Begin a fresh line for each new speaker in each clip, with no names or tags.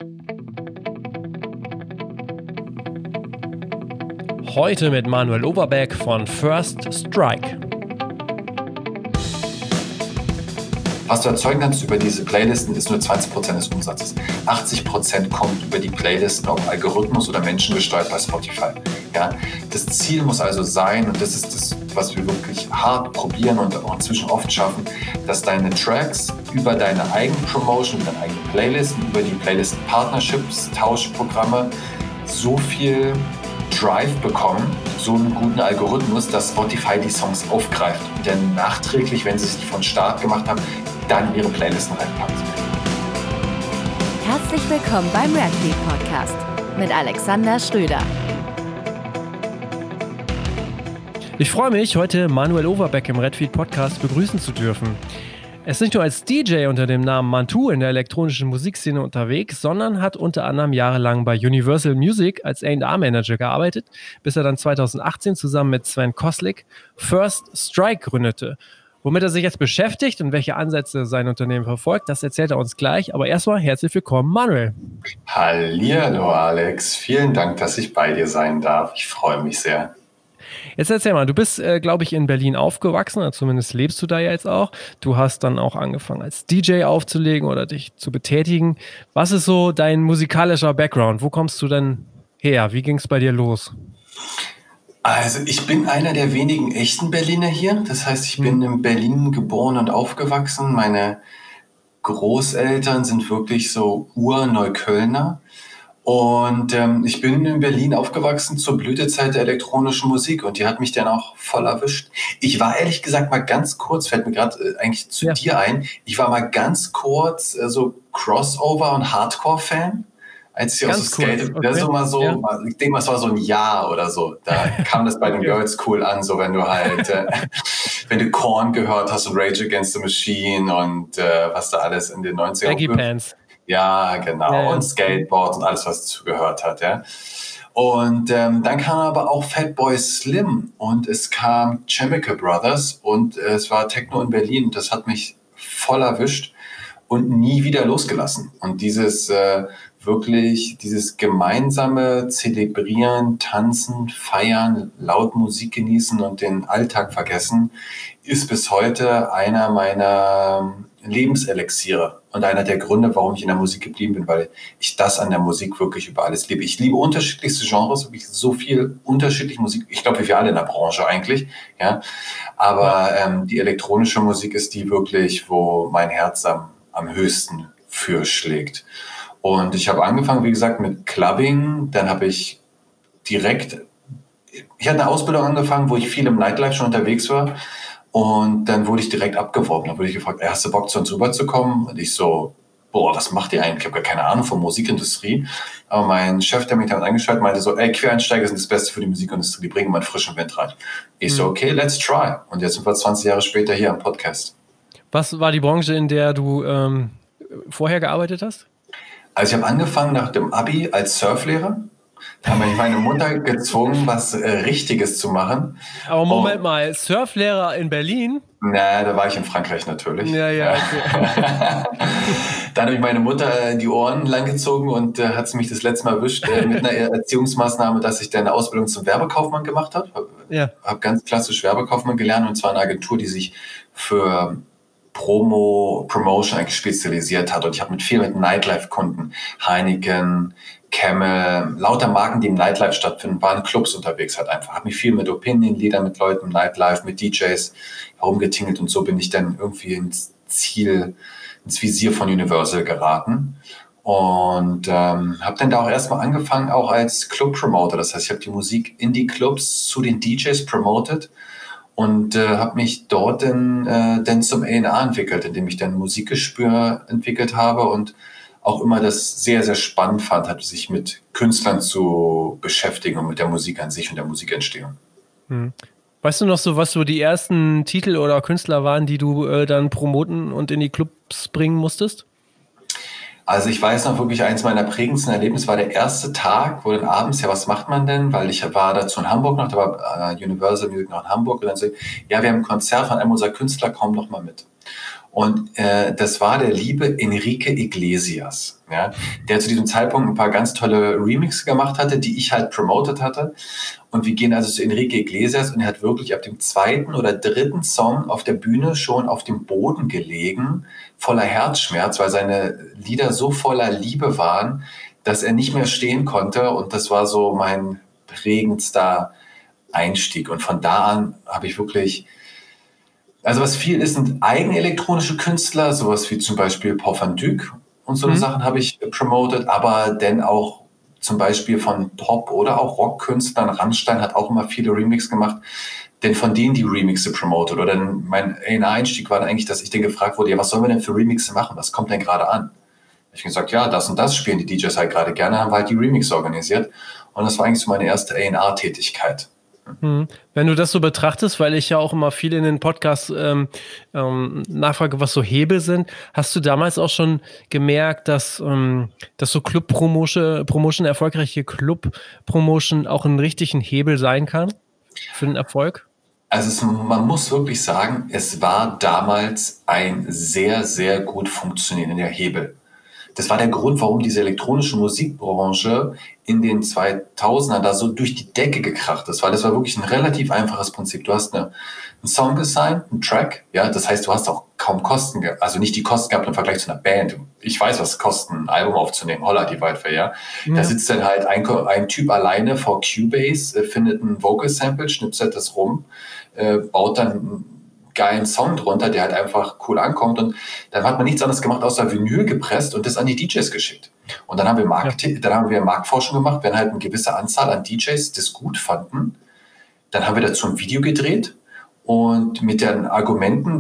Heute mit Manuel Overbeck von First Strike.
Was du erzeugen kannst über diese Playlisten, ist nur 20% des Umsatzes. 80% kommt über die Playlisten, ob Algorithmus oder menschengesteuert bei Spotify. Ja? Das Ziel muss also sein, und das ist das, was wir wirklich hart probieren und auch inzwischen oft schaffen, dass deine Tracks über deine Eigenpromotion, deine eigenen Playlisten, über die Playlisten-Partnerships, Tauschprogramme so viel Drive bekommen, so einen guten Algorithmus, dass Spotify die Songs aufgreift und dann nachträglich, wenn sie es von Start gemacht haben, dann ihre Playlisten reinpackt.
Herzlich willkommen beim Redfeed Podcast mit Alexander Schröder.
Ich freue mich, heute Manuel Overbeck im Redfeed Podcast begrüßen zu dürfen. Er ist nicht nur als DJ unter dem Namen Mantu in der elektronischen Musikszene unterwegs, sondern hat unter anderem jahrelang bei Universal Music als A&R-Manager gearbeitet, bis er dann 2018 zusammen mit Sven Koslik First Strike gründete. Womit er sich jetzt beschäftigt und welche Ansätze sein Unternehmen verfolgt, das erzählt er uns gleich. Aber erstmal herzlich willkommen, Manuel.
Hallihallo, Alex. Vielen Dank, dass ich bei dir sein darf. Ich freue mich sehr.
Jetzt erzähl mal, du bist, glaube ich, in Berlin aufgewachsen, oder zumindest lebst du da ja jetzt auch. Du hast dann auch angefangen, als DJ aufzulegen oder dich zu betätigen. Was ist so dein musikalischer Background? Wo kommst du denn her? Wie ging es bei dir los?
Also ich bin einer der wenigen echten Berliner hier. Das heißt, ich bin in Berlin geboren und aufgewachsen. Meine Großeltern sind wirklich so Ur-Neuköllner. Und ich bin in Berlin aufgewachsen zur Blütezeit der elektronischen Musik und die hat mich dann auch voll erwischt. Ich war ehrlich gesagt mal ganz kurz, fällt mir gerade eigentlich zu dir ein, ich war mal ganz kurz so Crossover- und Hardcore-Fan. Als ich aus Skate, okay. Das mal so, ja. Ich denke mal, es war so ein Jahr oder so. Da kam das bei den Girls cool an, so wenn du halt, wenn du Korn gehört hast und Rage Against the Machine und was da alles in den 90ern.
Baggy Pants.
Ja, genau. Ja. Und Skateboard und alles, was dazu gehört hat, ja. Und dann kam aber auch Fatboy Slim und es kam Chemical Brothers und es war Techno in Berlin. Das hat mich voll erwischt und nie wieder losgelassen. Und dieses dieses gemeinsame Zelebrieren, Tanzen, Feiern, laut Musik genießen und den Alltag vergessen, ist bis heute einer meiner Lebenselixiere und einer der Gründe, warum ich in der Musik geblieben bin, weil ich das an der Musik wirklich über alles liebe. Ich liebe unterschiedlichste Genres, wirklich so viel unterschiedliche Musik. Ich glaube, wie wir alle in der Branche eigentlich, ja. Aber die elektronische Musik ist die wirklich, wo mein Herz am höchsten für schlägt. Und ich habe angefangen, wie gesagt, mit Clubbing. Dann habe ich hatte eine Ausbildung angefangen, wo ich viel im Nightlife schon unterwegs war. Und dann wurde ich direkt abgeworben. Dann wurde ich gefragt, hast du Bock, zu uns rüberzukommen? Und ich so, was macht ihr eigentlich? Ich habe gar keine Ahnung von Musikindustrie. Aber mein Chef, der mich damit angeschaut, meinte so, Quereinsteiger sind das Beste für die Musikindustrie, die bringen mal einen frischen Wind rein. Ich so, okay, let's try. Und jetzt sind wir 20 Jahre später hier am Podcast.
Was war die Branche, in der du vorher gearbeitet hast?
Also ich habe angefangen nach dem Abi als Surflehrer. Da hat mich meine Mutter gezwungen, was Richtiges zu machen.
Aber Moment mal, Surflehrer in Berlin?
Na, da war ich in Frankreich natürlich.
Ja, okay.
Dann habe ich meine Mutter die Ohren langgezogen und hat sie mich das letzte Mal erwischt mit einer Erziehungsmaßnahme, dass ich dann eine Ausbildung zum Werbekaufmann gemacht habe. Habe ganz klassisch Werbekaufmann gelernt und zwar eine Agentur, die sich für Promotion eigentlich spezialisiert hat. Und ich habe viel mit Nightlife-Kunden, Heineken, Camel, lauter Marken, die im Nightlife stattfinden, waren Clubs unterwegs halt einfach. Habe mich viel mit Opinion-Leadern, mit Leuten im Nightlife, mit DJs herumgetingelt und so bin ich dann irgendwie ins Visier von Universal geraten. Und habe dann da auch erstmal angefangen, auch als Club-Promoter. Das heißt, ich habe die Musik in die Clubs zu den DJs promoted. Und habe mich dort dann zum A&R entwickelt, indem ich dann Musikgespür entwickelt habe und auch immer das sehr, sehr spannend fand, sich mit Künstlern zu beschäftigen und mit der Musik an sich und der Musikentstehung.
Weißt du noch so, was so die ersten Titel oder Künstler waren, die du dann promoten und in die Clubs bringen musstest?
Also ich weiß noch wirklich, eins meiner prägendsten Erlebnisse war der erste Tag, wo dann abends, was macht man denn? Weil ich war dazu in Hamburg noch, da war Universal Music noch in Hamburg und dann so, wir haben ein Konzert von einem unserer Künstler, komm doch mal mit. Und das war der liebe Enrique Iglesias, ja, der zu diesem Zeitpunkt ein paar ganz tolle Remixes gemacht hatte, die ich halt promotet hatte. Und wir gehen also zu Enrique Iglesias und er hat wirklich ab dem 2. oder 3. Song auf der Bühne schon auf dem Boden gelegen, voller Herzschmerz, weil seine Lieder so voller Liebe waren, dass er nicht mehr stehen konnte. Und das war so mein prägendster Einstieg. Und von da an habe ich wirklich, also was viel ist, sind eigene elektronische Künstler, sowas wie zum Beispiel Paul van Dyk und so Sachen habe ich promotet, aber dann auch zum Beispiel von Pop- oder auch Rockkünstlern. Rammstein hat auch immer viele Remixes gemacht, denn von denen die Remixe promotet. Oder dann mein Einstieg war dann eigentlich, dass ich dann gefragt wurde, ja, was sollen wir denn für Remixe machen? Was kommt denn gerade an? Ich habe gesagt, ja, das und das spielen die DJs halt gerade gerne, haben halt die Remixe organisiert. Und das war eigentlich so meine erste A&R-Tätigkeit.
Wenn du das so betrachtest, weil ich ja auch immer viel in den Podcasts nachfrage, was so Hebel sind, hast du damals auch schon gemerkt, dass so Club-Promotion, erfolgreiche Club-Promotion auch einen richtigen Hebel sein kann für den Erfolg?
Also man muss wirklich sagen, es war damals ein sehr, sehr gut funktionierender Hebel. Das war der Grund, warum diese elektronische Musikbranche in den 2000ern da so durch die Decke gekracht ist, weil das war wirklich ein relativ einfaches Prinzip. Du hast einen Song gesigned, einen Track, ja, das heißt, du hast auch kaum Kosten, also nicht die Kosten gehabt im Vergleich zu einer Band. Ich weiß, was es kostet, ein Album aufzunehmen, holla die Waldfee, ja. Da sitzt dann halt ein Typ alleine vor Cubase, findet ein Vocal-Sample, schnipselt das rum, baut dann einen geilen Song drunter, der halt einfach cool ankommt, und dann hat man nichts anderes gemacht, außer Vinyl gepresst und das an die DJs geschickt. Und dann haben wir Marktforschung gemacht, wenn halt eine gewisse Anzahl an DJs das gut fanden, dann haben wir dazu ein Video gedreht und mit den Argumenten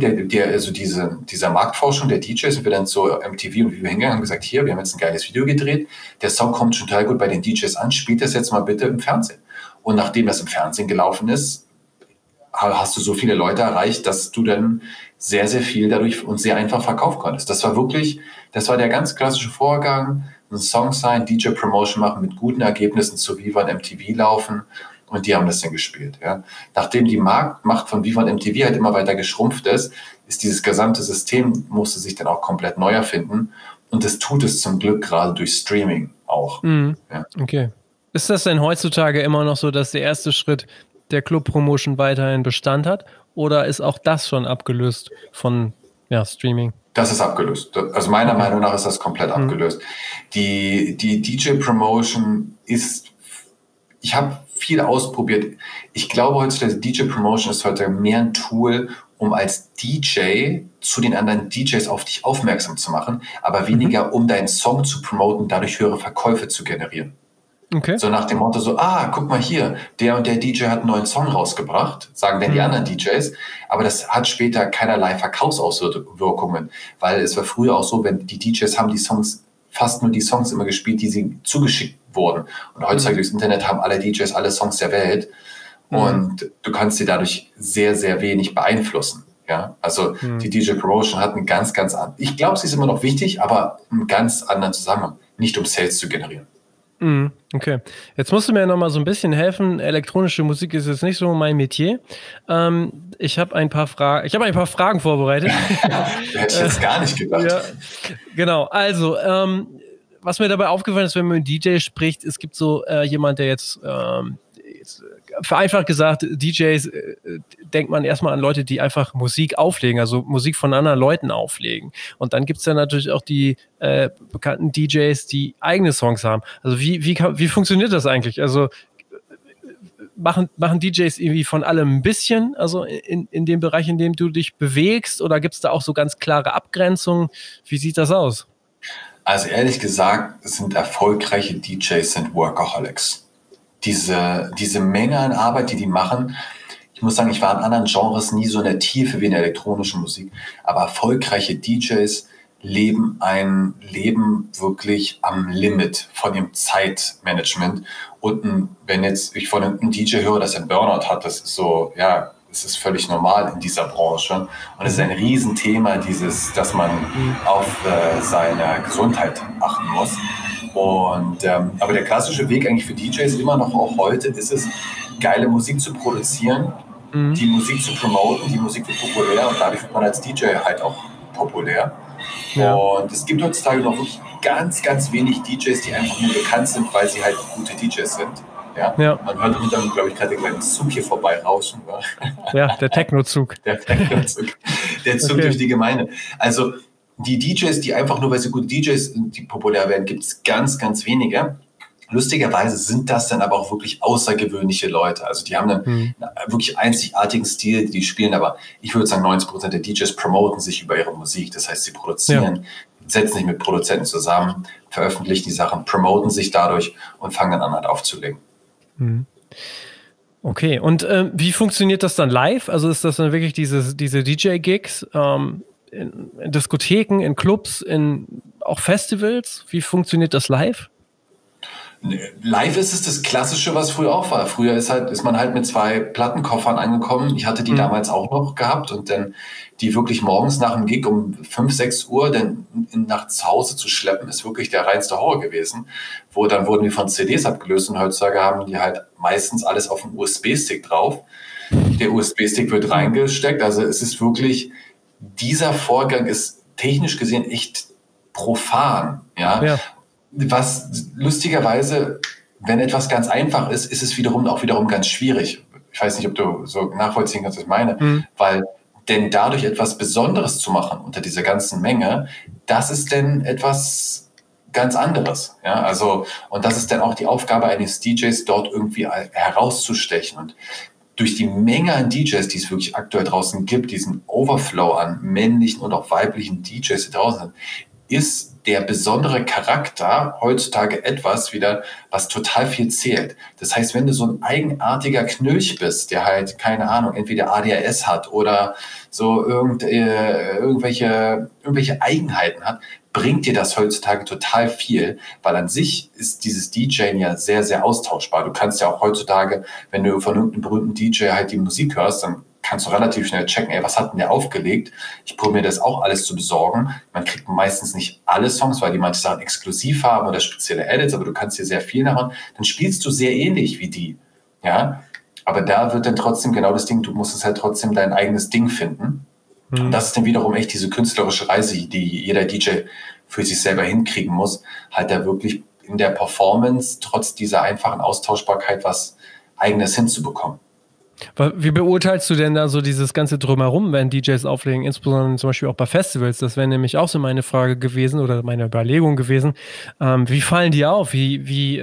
dieser Marktforschung der DJs sind wir dann zu MTV und Vivo hingegangen und gesagt, hier, wir haben jetzt ein geiles Video gedreht, der Song kommt total gut bei den DJs an, spielt das jetzt mal bitte im Fernsehen. Und nachdem das im Fernsehen gelaufen ist, hast du so viele Leute erreicht, dass du dann sehr, sehr viel dadurch und sehr einfach verkaufen konntest. Das war der ganz klassische Vorgang, ein Song sein, DJ-Promotion machen, mit guten Ergebnissen zu Viva und MTV laufen, und die haben das dann gespielt. Ja. Nachdem die Marktmacht von Viva und MTV halt immer weiter geschrumpft ist dieses gesamte System, musste sich dann auch komplett neu erfinden, und das tut es zum Glück gerade durch Streaming auch. Ja.
Okay. Ist das denn heutzutage immer noch so, dass der erste Schritt der Club-Promotion weiterhin Bestand hat, oder ist auch das schon abgelöst von Streaming?
Das ist abgelöst. Also meiner Meinung nach ist das komplett abgelöst. Die DJ-Promotion ist, ich habe viel ausprobiert. Ich glaube heutzutage, DJ-Promotion ist heute mehr ein Tool, um als DJ zu den anderen DJs auf dich aufmerksam zu machen, aber weniger, um deinen Song zu promoten, dadurch höhere Verkäufe zu generieren.
Okay.
So nach dem Motto so, guck mal hier, der und der DJ hat einen neuen Song rausgebracht, sagen dann die anderen DJs, aber das hat später keinerlei Verkaufsauswirkungen, weil es war früher auch so, wenn die DJs haben fast nur die Songs immer gespielt, die sie zugeschickt wurden. Und heutzutage durchs Internet haben alle DJs alle Songs der Welt, und du kannst sie dadurch sehr, sehr wenig beeinflussen. Ja, also die DJ-Promotion hat einen ganz, ganz anderen, ich glaube, sie ist immer noch wichtig, aber einen ganz anderen Zusammenhang, nicht um Sales zu generieren.
Okay, jetzt musst du mir noch mal so ein bisschen helfen. Elektronische Musik ist jetzt nicht so mein Metier. Ich habe ein paar Fragen vorbereitet.
Hätte ich jetzt gar nicht gedacht.
Ja, genau, also was mir dabei aufgefallen ist, wenn man mit DJ spricht, es gibt so jemand, der jetzt vereinfacht gesagt, DJs, denkt man erstmal an Leute, die einfach Musik auflegen, also Musik von anderen Leuten auflegen. Und dann gibt es dann natürlich auch die bekannten DJs, die eigene Songs haben. Also wie funktioniert das eigentlich? Also machen DJs irgendwie von allem ein bisschen, also in dem Bereich, in dem du dich bewegst, oder gibt es da auch so ganz klare Abgrenzungen? Wie sieht das aus?
Also ehrlich gesagt, erfolgreiche DJs sind Workaholics. Diese Menge an Arbeit, die machen, ich muss sagen, ich war in anderen Genres nie so in der Tiefe wie in der elektronischen Musik, aber erfolgreiche DJs leben ein Leben wirklich am Limit von dem Zeitmanagement. Und wenn jetzt ich von einem DJ höre, dass er einen Burnout hat, das ist so, ja, das ist völlig normal in dieser Branche. Und es ist ein Riesenthema, dass man auf seine Gesundheit achten muss. Aber der klassische Weg eigentlich für DJs immer noch auch heute ist es, geile Musik zu produzieren, die Musik zu promoten, die Musik wird populär, und dadurch wird man als DJ halt auch populär.
Ja.
Und es gibt heutzutage noch wirklich ganz, ganz wenig DJs, die einfach nur bekannt sind, weil sie halt gute DJs sind. Ja? Man hört im Hintergrund, glaube ich, gerade den kleinen Zug hier vorbei rauschen.
Ja, der Techno-Zug.
Der Techno-Zug. Der Zug durch die Gemeinde. Also die DJs, die einfach nur, weil sie gute DJs sind, die populär werden, gibt es ganz, ganz wenige. Lustigerweise sind das dann aber auch wirklich außergewöhnliche Leute. Also die haben dann einen wirklich einzigartigen Stil, die spielen, aber ich würde sagen, 90% der DJs promoten sich über ihre Musik. Das heißt, sie produzieren, setzen sich mit Produzenten zusammen, veröffentlichen die Sachen, promoten sich dadurch und fangen dann an, halt aufzulegen.
Okay, und wie funktioniert das dann live? Also ist das dann wirklich diese DJ-Gigs in Diskotheken, in Clubs, in auch Festivals? Wie funktioniert das live?
Live ist es das Klassische, was früher auch war. Früher ist man halt mit 2 Plattenkoffern angekommen. Ich hatte die damals auch noch gehabt und dann die wirklich morgens nach dem Gig um 5, 6 Uhr dann nach zu Hause zu schleppen, ist wirklich der reinste Horror gewesen. Dann wurden die von CDs abgelöst und heutzutage haben die halt meistens alles auf dem USB-Stick drauf. Der USB-Stick wird reingesteckt. Also es ist wirklich, dieser Vorgang ist technisch gesehen echt profan. Ja. Was lustigerweise, wenn etwas ganz einfach ist, ist es wiederum ganz schwierig. Ich weiß nicht, ob du so nachvollziehen kannst, was ich meine, weil denn dadurch etwas Besonderes zu machen unter dieser ganzen Menge, das ist denn etwas ganz anderes. Ja, also, und das ist dann auch die Aufgabe eines DJs, dort irgendwie herauszustechen. Und durch die Menge an DJs, die es wirklich aktuell draußen gibt, diesen Overflow an männlichen und auch weiblichen DJs, die draußen sind, ist der besondere Charakter heutzutage etwas wieder, was total viel zählt. Das heißt, wenn du so ein eigenartiger Knilch bist, der halt, keine Ahnung, entweder ADHS hat oder so irgendwelche Eigenheiten hat, bringt dir das heutzutage total viel, weil an sich ist dieses DJing ja sehr, sehr austauschbar. Du kannst ja auch heutzutage, wenn du von irgendeinem berühmten DJ halt die Musik hörst, dann kannst du relativ schnell checken, was hat denn der aufgelegt? Ich probiere mir das auch alles zu besorgen. Man kriegt meistens nicht alle Songs, weil die manche Sachen exklusiv haben oder spezielle Edits, aber du kannst dir sehr viel nachher. Dann spielst du sehr ähnlich wie die. Ja? Aber da wird dann trotzdem genau das Ding, du musst es halt trotzdem dein eigenes Ding finden. Und das ist dann wiederum echt diese künstlerische Reise, die jeder DJ für sich selber hinkriegen muss, halt da wirklich in der Performance trotz dieser einfachen Austauschbarkeit was Eigenes hinzubekommen.
Wie beurteilst du denn da so dieses ganze Drumherum, wenn DJs auflegen, insbesondere zum Beispiel auch bei Festivals? Das wäre nämlich auch so meine Frage gewesen oder meine Überlegung gewesen. Wie fallen die auf? Wie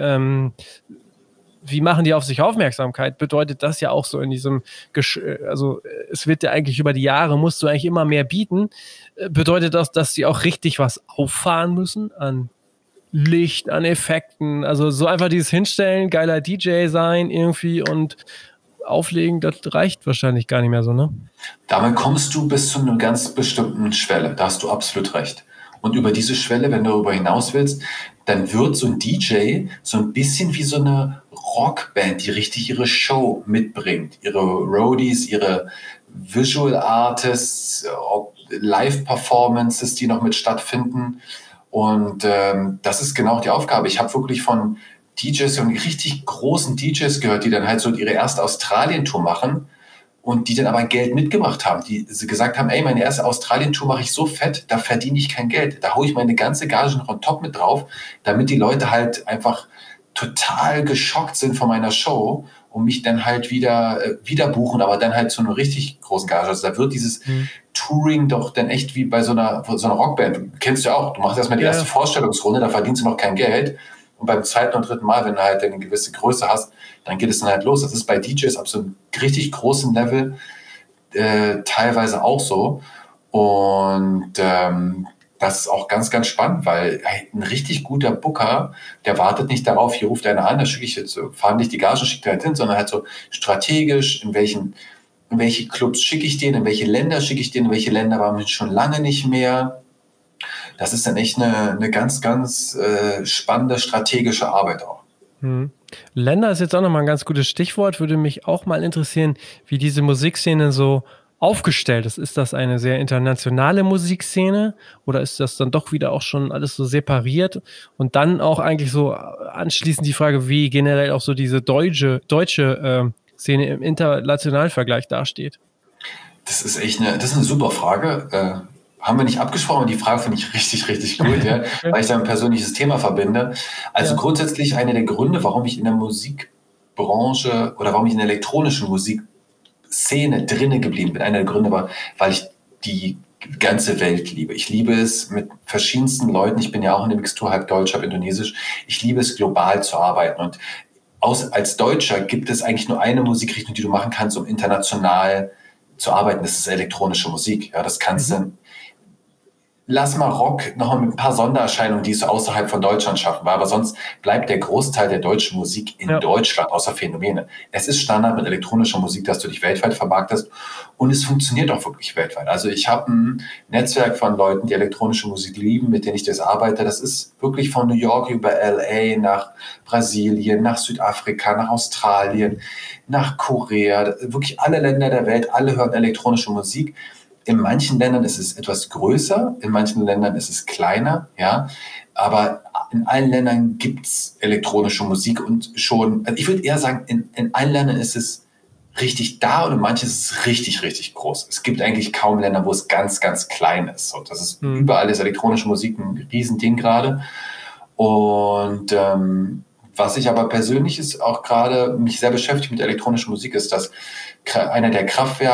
machen die auf sich Aufmerksamkeit? Bedeutet das ja auch so in diesem, also es wird ja eigentlich über die Jahre, musst du eigentlich immer mehr bieten. Bedeutet das, dass die auch richtig was auffahren müssen an Licht, an Effekten? Also so einfach dieses Hinstellen, geiler DJ sein irgendwie und auflegen, das reicht wahrscheinlich gar nicht mehr so, ne?
Damit kommst du bis zu einer ganz bestimmten Schwelle. Da hast du absolut recht. Und über diese Schwelle, wenn du darüber hinaus willst, dann wird so ein DJ so ein bisschen wie so eine Rockband, die richtig ihre Show mitbringt. Ihre Roadies, ihre Visual Artists, Live-Performances, die noch mit stattfinden. Und das ist genau die Aufgabe. Ich habe wirklich von DJs und richtig großen DJs gehört, die dann halt so ihre erste Australien-Tour machen und die dann aber Geld mitgebracht haben, die gesagt haben, meine erste Australien-Tour mache ich so fett, da verdiene ich kein Geld. Da haue ich meine ganze Gage noch on top mit drauf, damit die Leute halt einfach total geschockt sind von meiner Show und mich dann halt wieder buchen, aber dann halt zu einer richtig großen Gage. Also da wird dieses Touring doch dann echt wie bei so einer Rockband. Kennst du ja auch, du machst erstmal die erste Vorstellungsrunde, da verdienst du noch kein Geld. Und beim zweiten und dritten Mal, wenn du halt eine gewisse Größe hast, dann geht es dann halt los. Das ist bei DJs ab so einem richtig großen Level teilweise auch so. Und das ist auch ganz, ganz spannend, weil ein richtig guter Booker, der wartet nicht darauf, hier ruft einer an, da schicke ich jetzt so, fahren nicht die Gagen, schickt er halt hin, sondern halt so strategisch, in welche Clubs schicke ich den, in welche Länder schicke ich den, in welche Länder waren wir schon lange nicht mehr. Das ist dann echt eine ganz, ganz spannende strategische Arbeit auch.
Länder ist jetzt auch nochmal ein ganz gutes Stichwort. Würde mich auch mal interessieren, wie diese Musikszene so aufgestellt ist. Ist das eine sehr internationale Musikszene oder ist das dann doch wieder auch schon alles so separiert? Und dann auch eigentlich so anschließend die Frage, wie generell auch so diese deutsche Szene im internationalen Vergleich dasteht.
Das ist eine super Frage. haben wir nicht abgesprochen, aber die Frage finde ich richtig, richtig gut, ja, weil ich da ein persönliches Thema verbinde. Also grundsätzlich einer der Gründe, warum ich in der Musikbranche oder warum ich in der elektronischen Musikszene drinne geblieben bin, einer der Gründe war, weil ich die ganze Welt liebe. Ich liebe es mit verschiedensten Leuten. Ich bin ja auch in der Mixtur, halb Deutsch, halb Indonesisch. Ich liebe es, global zu arbeiten. Und als Deutscher gibt es eigentlich nur eine Musikrichtung, die du machen kannst, um international zu arbeiten. Das ist elektronische Musik. Ja, das kannst du. Lass mal Rock noch mit ein paar Sondererscheinungen, die es so außerhalb von Deutschland schaffen, aber sonst bleibt der Großteil der deutschen Musik in Deutschland, außer Phänomene. Es ist Standard mit elektronischer Musik, dass du dich weltweit vermarktest und es funktioniert auch wirklich weltweit. Also ich habe ein Netzwerk von Leuten, die elektronische Musik lieben, mit denen ich das arbeite. Das ist wirklich von New York über LA nach Brasilien, nach Südafrika, nach Australien, nach Korea. Wirklich alle Länder der Welt, alle hören elektronische Musik. In manchen Ländern ist es etwas größer, in manchen Ländern ist es kleiner, ja. Aber in allen Ländern gibt es elektronische Musik und schon, also ich würde eher sagen, in allen Ländern ist es richtig da und in manchen ist es richtig, richtig groß. Es gibt eigentlich kaum Länder, wo es ganz, ganz klein ist. Und das ist überall ist elektronische Musik ein Riesending gerade. Und was ich aber persönlich ist auch gerade mich sehr beschäftigt mit elektronischer Musik, ist, dass einer der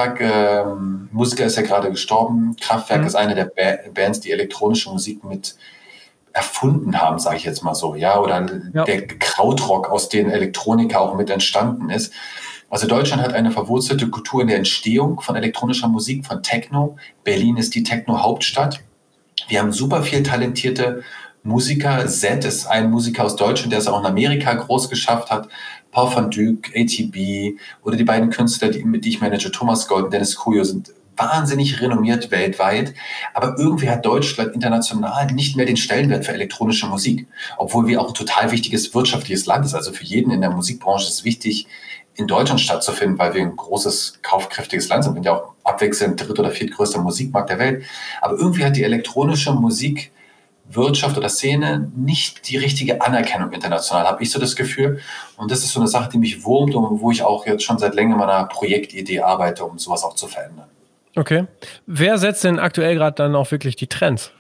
Musiker ist ja gerade gestorben. Kraftwerk ist eine der Bands, die elektronische Musik mit erfunden haben, sage ich jetzt mal so, ja, oder der Krautrock, aus dem Elektronika auch mit entstanden ist. Also Deutschland hat eine verwurzelte Kultur in der Entstehung von elektronischer Musik, von Techno. Berlin ist die Techno-Hauptstadt. Wir haben super viel talentierte Musiker. Zed ist ein Musiker aus Deutschland, der es auch in Amerika groß geschafft hat. Paul van Dyk, ATB oder die beiden Künstler, die ich manage, Thomas Gold und Dennis Kujo, sind wahnsinnig renommiert weltweit. Aber irgendwie hat Deutschland international nicht mehr den Stellenwert für elektronische Musik. Obwohl wir auch ein total wichtiges wirtschaftliches Land sind. Also für jeden in der Musikbranche ist es wichtig, in Deutschland stattzufinden, weil wir ein großes, kaufkräftiges Land sind. Wir sind ja auch abwechselnd dritt- oder viertgrößter Musikmarkt der Welt. Aber irgendwie hat die elektronische Musik Wirtschaft oder Szene nicht die richtige Anerkennung international, habe ich so das Gefühl. Und das ist so eine Sache, die mich wurmt und wo ich auch jetzt schon seit längerem an einer Projektidee arbeite, um sowas auch zu verändern.
Okay. Wer setzt denn aktuell gerade dann auch wirklich die Trends?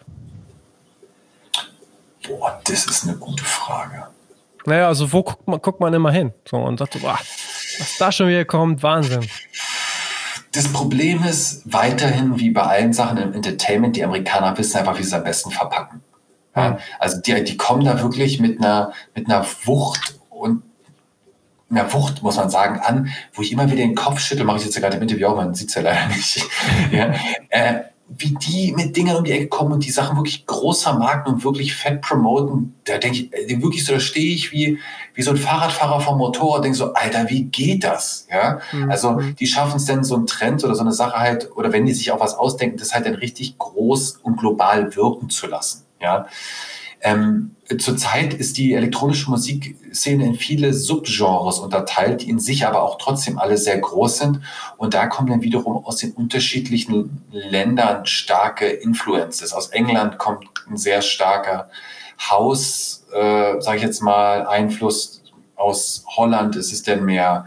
Boah, das ist eine gute Frage.
Naja, also wo guckt man immer hin? So, und sagt so, boah, was da schon wieder kommt, Wahnsinn.
Das Problem ist weiterhin, wie bei allen Sachen im Entertainment, die Amerikaner wissen einfach, wie sie es am besten verpacken. Ja, also die kommen da wirklich mit einer Wucht und einer Wucht, muss man sagen, an, wo ich immer wieder den Kopf schüttel, mache ich jetzt ja gerade im Interview auch, man sieht es ja leider nicht, ja, wie die mit Dingen um die Ecke kommen und die Sachen wirklich groß vermarkten und wirklich fett promoten, da denke ich, wirklich so, da stehe ich wie so ein Fahrradfahrer vom Motorrad, denke so, Alter, wie geht das? Ja, also die schaffen es denn, so einen Trend oder so eine Sache halt, oder wenn die sich auch was ausdenken, das halt dann richtig groß und global wirken zu lassen. Ja, zurzeit ist die elektronische Musikszene in viele Subgenres unterteilt, die in sich aber auch trotzdem alle sehr groß sind. Und da kommen dann wiederum aus den unterschiedlichen Ländern starke Influences. Aus England kommt ein sehr starker House, sage ich jetzt mal, Einfluss. Aus Holland ist es dann mehr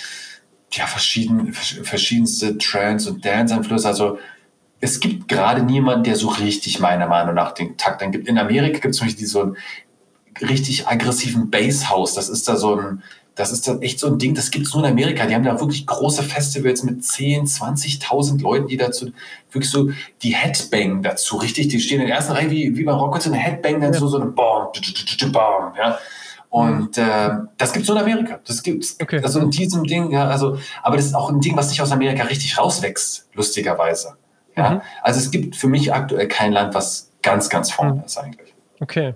verschiedenste Trance- und Dance-Einflüsse. Also es gibt gerade niemanden, der so richtig meiner Meinung nach den Takt dann gibt. In Amerika gibt es zum Beispiel so einen richtig aggressiven Basshouse. Das ist da echt so ein Ding, das gibt es nur in Amerika. Die haben da wirklich große Festivals mit 10.000, 20.000 Leuten, die dazu wirklich so die Headbang dazu, richtig, die stehen in der ersten Reihe wie bei Rock, so eine Headbang, dann so eine Bam, ja. Und das gibt es nur in Amerika. Das gibt's. Okay. Also in diesem Ding, ja, also, aber das ist auch ein Ding, was nicht aus Amerika richtig rauswächst, lustigerweise. Ja? Also es gibt für mich aktuell kein Land, was ganz, ganz vorne ist eigentlich.
Okay.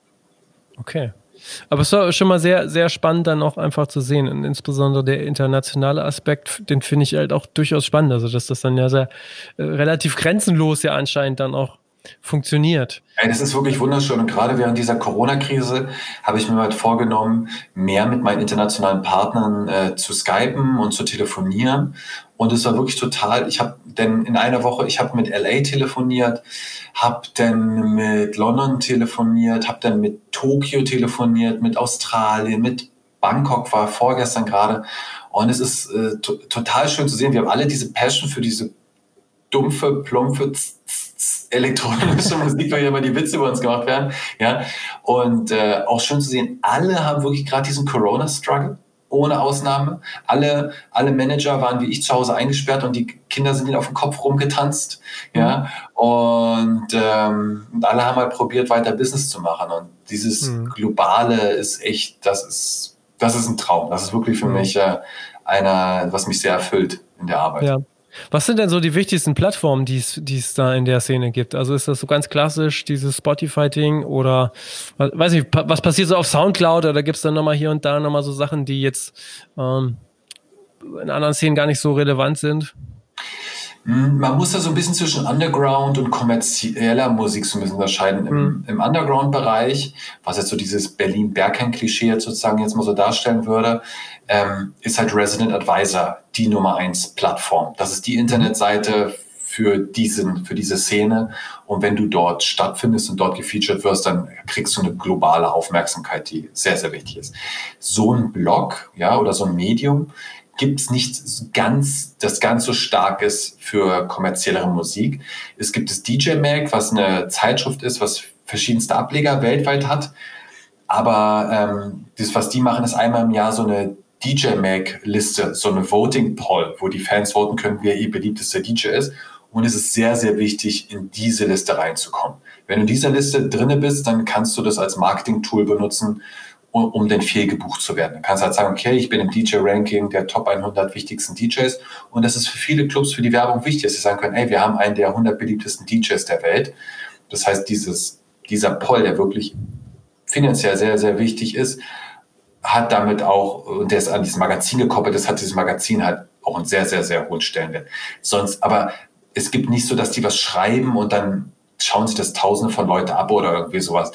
Aber es war schon mal sehr, sehr spannend dann auch einfach zu sehen. Und insbesondere der internationale Aspekt, den finde ich halt auch durchaus spannend. Also dass das dann ja sehr relativ grenzenlos ja anscheinend dann auch funktioniert.
Ja, das ist wirklich wunderschön. Und gerade während dieser Corona-Krise habe ich mir halt vorgenommen, mehr mit meinen internationalen Partnern zu skypen und zu telefonieren. Und es war wirklich total, ich habe mit LA telefoniert, habe dann mit London telefoniert, habe dann mit Tokio telefoniert, mit Australien, mit Bangkok war vorgestern gerade. Und es ist total schön zu sehen. Wir haben alle diese Passion für diese dumpfe, plumpe elektronische Musik, weil ja immer die Witze über uns gemacht werden. Ja? Und auch schön zu sehen, alle haben wirklich gerade diesen Corona-Struggle. Ohne Ausnahme. Alle Manager waren wie ich zu Hause eingesperrt und die Kinder sind ihnen auf dem Kopf rumgetanzt. Ja? Und alle haben halt probiert, weiter Business zu machen. Und dieses Globale ist echt, das ist ein Traum. Das ist wirklich für mich was mich sehr erfüllt in der Arbeit.
Ja. Was sind denn so die wichtigsten Plattformen, die es da in der Szene gibt? Also ist das so ganz klassisch, dieses Spotify-Ding oder, weiß nicht, was passiert so auf Soundcloud oder gibt es dann nochmal hier und da nochmal so Sachen, die jetzt in anderen Szenen gar nicht so relevant sind?
Man muss da so ein bisschen zwischen Underground und kommerzieller Musik so ein bisschen unterscheiden. Im Underground-Bereich, was jetzt so dieses Berlin-Berghain-Klischee jetzt sozusagen jetzt mal so darstellen würde, ist halt Resident Advisor die Nummer 1 Plattform. Das ist die Internetseite für diese Szene. Und wenn du dort stattfindest und dort gefeatured wirst, dann kriegst du eine globale Aufmerksamkeit, die sehr, sehr wichtig ist. So ein Blog, ja, oder so ein Medium gibt es nicht ganz so Starkes für kommerziellere Musik. Es gibt das DJ Mag, was eine Zeitschrift ist, was verschiedenste Ableger weltweit hat. Aber das, was die machen, ist einmal im Jahr so eine DJ Mag-Liste, so eine Voting Poll, wo die Fans voten können, wer ihr beliebtester DJ ist. Und es ist sehr, sehr wichtig, in diese Liste reinzukommen. Wenn du in dieser Liste drinne bist, dann kannst du das als Marketing-Tool benutzen, um dann viel gebucht zu werden. Dann kannst du halt sagen, okay, ich bin im DJ-Ranking der Top 100 wichtigsten DJs. Und das ist für viele Clubs, für die Werbung wichtig, dass sie sagen können, ey, wir haben einen der 100 beliebtesten DJs der Welt. Das heißt, dieser Poll, der wirklich finanziell sehr, sehr wichtig ist, hat damit auch, und der ist an dieses Magazin gekoppelt, das hat dieses Magazin halt auch einen sehr, sehr, sehr hohen Stellenwert. Aber es gibt nicht so, dass die was schreiben und dann schauen sich das Tausende von Leuten ab oder irgendwie sowas.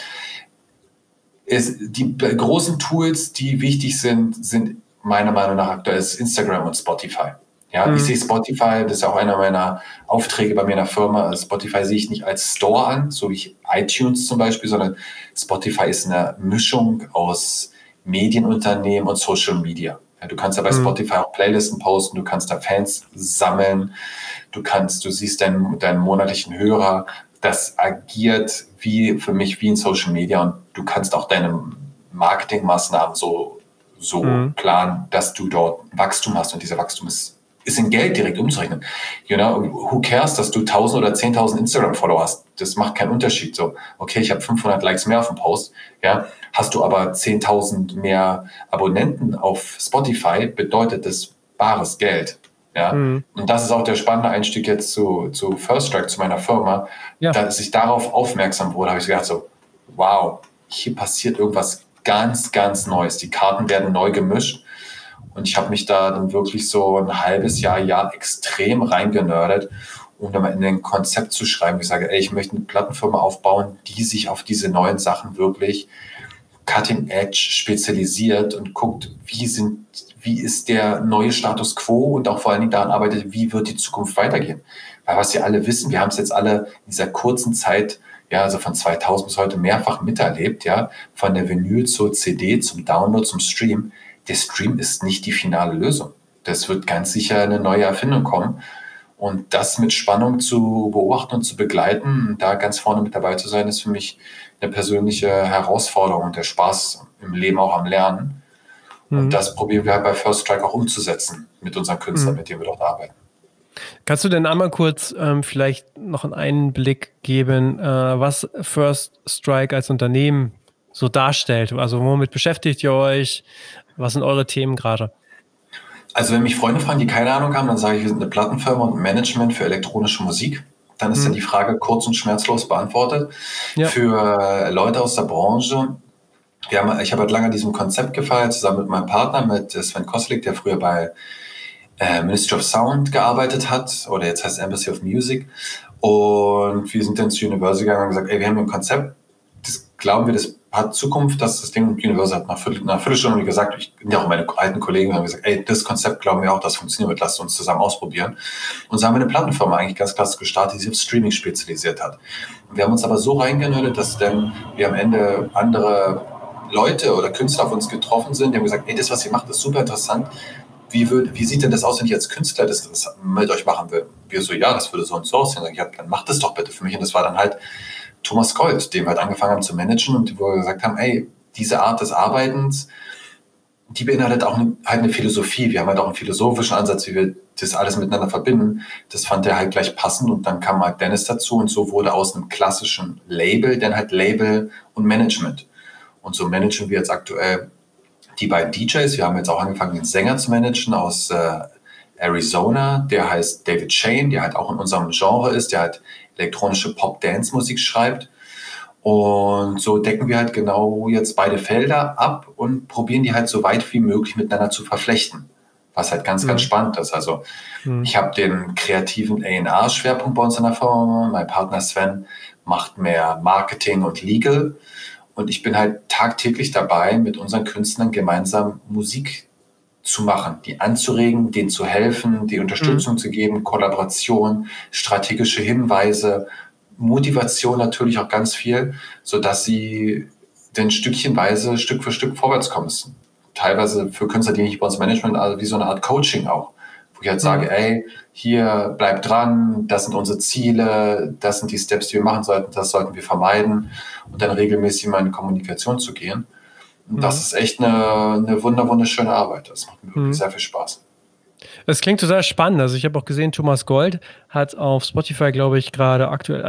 Die großen Tools, die wichtig sind meiner Meinung nach aktuell Instagram und Spotify. Ja, ich sehe Spotify, das ist auch einer meiner Aufträge bei mir in der Firma. Spotify sehe ich nicht als Store an, so wie iTunes zum Beispiel, sondern Spotify ist eine Mischung aus Medienunternehmen und Social Media. Ja, du kannst ja bei Spotify auch Playlisten posten, du kannst da Fans sammeln, du siehst deinen monatlichen Hörer. Das agiert für mich wie in Social Media und du kannst auch deine Marketingmaßnahmen so planen, dass du dort Wachstum hast und dieser Wachstum ist in Geld direkt umzurechnen. You know, who cares, dass du 1.000 oder 10.000 Instagram-Follower hast? Das macht keinen Unterschied. So, okay, ich habe 500 Likes mehr auf dem Post, ja, hast du aber 10.000 mehr Abonnenten auf Spotify, bedeutet das bares Geld. Ja, und das ist auch der spannende Einstieg jetzt zu First Strike, zu meiner Firma, dass ich darauf aufmerksam wurde, habe ich gedacht so, wow, hier passiert irgendwas ganz, ganz Neues. Die Karten werden neu gemischt und ich habe mich da dann wirklich so ein halbes Jahr extrem reingenördet, um dann mal in ein Konzept zu schreiben. Ich sage, ey, ich möchte eine Plattenfirma aufbauen, die sich auf diese neuen Sachen wirklich Cutting Edge spezialisiert und guckt, wie ist der neue Status quo und auch vor allen Dingen daran arbeitet, wie wird die Zukunft weitergehen. Weil was wir alle wissen, wir haben es jetzt alle in dieser kurzen Zeit, ja, also von 2000 bis heute mehrfach miterlebt, ja, von der Vinyl zur CD, zum Download, zum Stream. Der Stream ist nicht die finale Lösung. Das wird ganz sicher eine neue Erfindung kommen. Und das mit Spannung zu beobachten und zu begleiten und da ganz vorne mit dabei zu sein, ist für mich eine persönliche Herausforderung und der Spaß im Leben auch am Lernen. Und das probieren wir halt bei First Strike auch umzusetzen mit unseren Künstlern, mit denen wir dort arbeiten.
Kannst du denn einmal kurz vielleicht noch einen Einblick geben, was First Strike als Unternehmen so darstellt? Also womit beschäftigt ihr euch? Was sind eure Themen gerade?
Also wenn mich Freunde fragen, die keine Ahnung haben, dann sage ich, wir sind eine Plattenfirma und ein Management für elektronische Musik. Dann ist dann die Frage kurz und schmerzlos beantwortet. Ja. Für Leute aus der Branche, ich habe halt lange an diesem Konzept gefeiert, zusammen mit meinem Partner, mit Sven Koslik, der früher bei Ministry of Sound gearbeitet hat, oder jetzt heißt Embassy of Music. Und wir sind dann zu Universal gegangen und gesagt, ey, wir haben ein Konzept, das glauben wir, das hat Zukunft, dass das Ding, Universal hat nach einer Viertelstunde gesagt, ich bin ja auch meine alten Kollegen, haben gesagt, ey, das Konzept glauben wir auch, das funktioniert wird, lasst uns zusammen ausprobieren. Und so haben wir eine Plattenfirma eigentlich ganz klassisch gestartet, die sich auf Streaming spezialisiert hat. Und wir haben uns aber so reingenördet, dass dann wir am Ende andere Leute oder Künstler auf uns getroffen sind, die haben gesagt, ey, das, was ihr macht, ist super interessant. Wie sieht denn das aus, wenn ich als Künstler das mit euch machen will? wir so, ja, das würde so und so aussehen. Sag ich, ja, dann mach das doch bitte für mich. Und das war dann halt Thomas Gold, den wir halt angefangen haben zu managen und wo wir gesagt haben, ey, diese Art des Arbeitens, die beinhaltet auch halt eine Philosophie. Wir haben halt auch einen philosophischen Ansatz, wie wir das alles miteinander verbinden. Das fand er halt gleich passend und dann kam halt Dennis dazu und so wurde aus einem klassischen Label dann halt Label und Management. Und so managen wir jetzt aktuell die beiden DJs. Wir haben jetzt auch angefangen, den Sänger zu managen aus Arizona. Der heißt David Shane, der halt auch in unserem Genre ist, der halt elektronische Pop-Dance-Musik schreibt. Und so decken wir halt genau jetzt beide Felder ab und probieren die halt so weit wie möglich miteinander zu verflechten. Was halt ganz, ganz spannend ist. Also ich habe den kreativen A&R-Schwerpunkt bei uns in der Firma. Mein Partner Sven macht mehr Marketing und Legal. Und ich bin halt tagtäglich dabei, mit unseren Künstlern gemeinsam Musik zu machen, die anzuregen, denen zu helfen, die Unterstützung zu geben, Kollaboration, strategische Hinweise, Motivation natürlich auch ganz viel, sodass sie dann stückchenweise, Stück für Stück vorwärts kommen müssen. Teilweise für Künstler, die nicht bei uns Management, also wie so eine Art Coaching auch, wo ich halt sage, ey, hier, bleib dran, das sind unsere Ziele, das sind die Steps, die wir machen sollten, das sollten wir vermeiden und dann regelmäßig mal in Kommunikation zu gehen. Und das ist echt eine wunderschöne Arbeit. Das macht mir wirklich sehr viel Spaß.
Das klingt total spannend. Also ich habe auch gesehen, Thomas Gold hat auf Spotify, glaube ich, gerade aktuell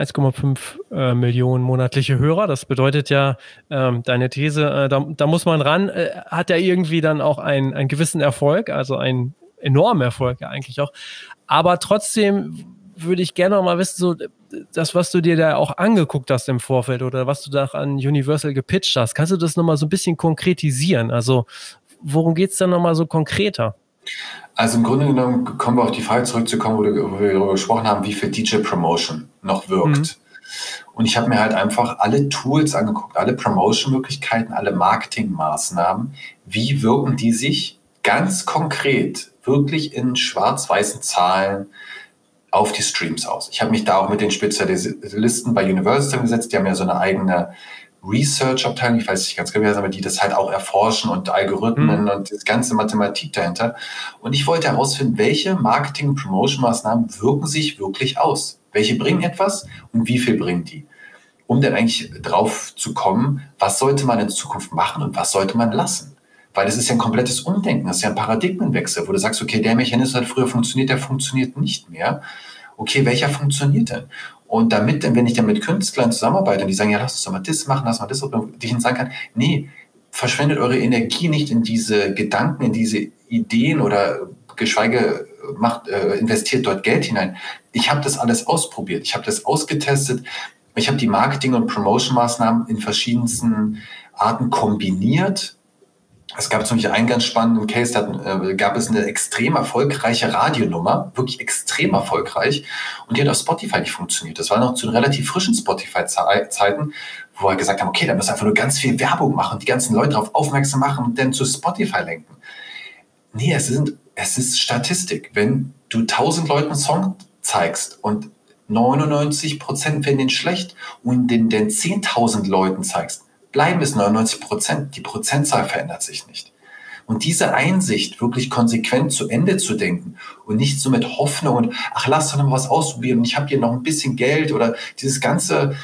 1,5 Millionen monatliche Hörer. Das bedeutet ja, deine These, da muss man ran, hat er irgendwie dann auch einen gewissen Erfolg, also einen enormen Erfolg ja eigentlich auch. Aber trotzdem würde ich gerne noch mal wissen, so das, was du dir da auch angeguckt hast im Vorfeld oder was du da an Universal gepitcht hast, kannst du das noch mal so ein bisschen konkretisieren? Also worum geht es dann noch mal so konkreter?
Also im Grunde genommen kommen wir auf die Frage zurückzukommen, wo wir darüber gesprochen haben, wie viel DJ-Promotion noch wirkt. Und ich habe mir halt einfach alle Tools angeguckt, alle Promotion-Möglichkeiten, alle Marketingmaßnahmen. Wie wirken die sich ganz konkret wirklich in schwarz-weißen Zahlen auf die Streams aus? Ich habe mich da auch mit den Spezialisten bei Universal gesetzt, die haben ja so eine eigene Research-Abteilung, ich weiß nicht ganz genau, aber die das halt auch erforschen und Algorithmen und das ganze Mathematik dahinter. Und ich wollte herausfinden, welche Marketing- und Promotion-Maßnahmen wirken sich wirklich aus? Welche bringen etwas und wie viel bringen die? Um dann eigentlich drauf zu kommen, was sollte man in Zukunft machen und was sollte man lassen? Weil es ist ja ein komplettes Umdenken, das ist ja ein Paradigmenwechsel, wo du sagst, okay, der Mechanismus hat früher funktioniert, der funktioniert nicht mehr. Okay, welcher funktioniert denn? Und damit, wenn ich dann mit Künstlern zusammenarbeite und die sagen, ja, lass uns doch mal das machen, lass mal das, und ich ihnen sagen kann, nee, verschwendet eure Energie nicht in diese Gedanken, in diese Ideen oder geschweige investiert dort Geld hinein. Ich habe das alles ausprobiert, ich habe das ausgetestet, ich habe die Marketing- und Promotion-Maßnahmen in verschiedensten Arten kombiniert. Es gab zum Beispiel einen ganz spannenden Case, da gab es eine extrem erfolgreiche Radionummer, wirklich extrem erfolgreich, und die hat auf Spotify nicht funktioniert. Das war noch zu relativ frischen Spotify-Zeiten, wo wir gesagt haben, okay, da müssen wir einfach nur ganz viel Werbung machen, die ganzen Leute darauf aufmerksam machen und dann zu Spotify lenken. Nee, es ist Statistik. Wenn du 1000 Leuten einen Song zeigst und 99% finden den schlecht und den 10.000 Leuten zeigst, bleiben es 99%. Die Prozentzahl verändert sich nicht. Und diese Einsicht, wirklich konsequent zu Ende zu denken und nicht so mit Hoffnung und ach, lass doch noch mal was ausprobieren und ich habe hier noch ein bisschen Geld oder dieses ganze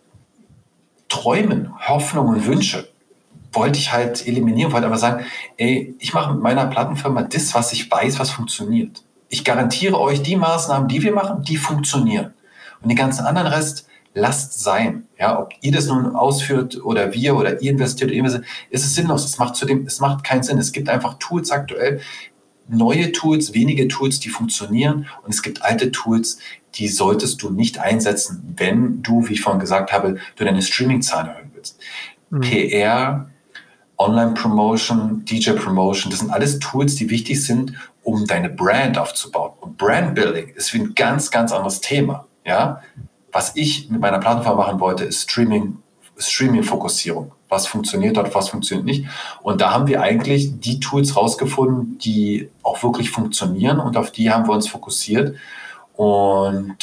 Träumen, Hoffnung und Wünsche, wollte ich halt eliminieren, wollte aber sagen, ey, ich mache mit meiner Plattenfirma das, was ich weiß, was funktioniert. Ich garantiere euch, die Maßnahmen, die wir machen, die funktionieren. Und den ganzen anderen Rest lasst sein. Ja, ob ihr das nun ausführt oder wir oder ihr investiert, ist es sinnlos. Es macht keinen Sinn. Es gibt einfach Tools aktuell, neue Tools, wenige Tools, die funktionieren. Und es gibt alte Tools, die solltest du nicht einsetzen, wenn du, wie ich vorhin gesagt habe, du deine Streaming-Zahlen erhöhen willst. PR, Online-Promotion, DJ-Promotion, das sind alles Tools, die wichtig sind, um deine Brand aufzubauen. Und Brand-Building ist wie ein ganz, ganz anderes Thema. Ja? Was ich mit meiner Plattform machen wollte, ist Streaming-Fokussierung. Was funktioniert dort, was funktioniert nicht. Und da haben wir eigentlich die Tools rausgefunden, die auch wirklich funktionieren und auf die haben wir uns fokussiert. Und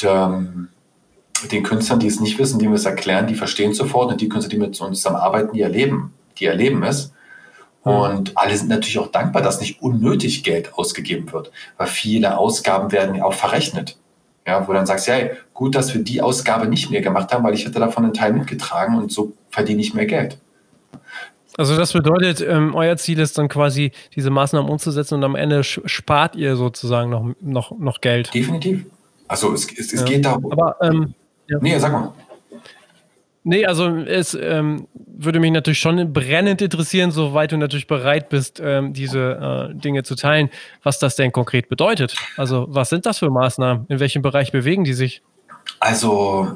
den Künstlern, die es nicht wissen, denen wir es erklären, die verstehen sofort und die Künstler, die mit uns zusammenarbeiten, die erleben es. Und alle sind natürlich auch dankbar, dass nicht unnötig Geld ausgegeben wird, weil viele Ausgaben werden ja auch verrechnet. Ja, wo du dann sagst, ja, hey, gut, dass wir die Ausgabe nicht mehr gemacht haben, weil ich hätte davon einen Teil mitgetragen und so verdiene ich mehr Geld.
Also das bedeutet, euer Ziel ist dann quasi, diese Maßnahmen umzusetzen und am Ende spart ihr sozusagen noch Geld.
Definitiv. Also es geht darum.
Aber, ja.
Nee, sag mal.
Nee, also es würde mich natürlich schon brennend interessieren, soweit du natürlich bereit bist, diese Dinge zu teilen, was das denn konkret bedeutet. Also was sind das für Maßnahmen? In welchem Bereich bewegen die sich?
Also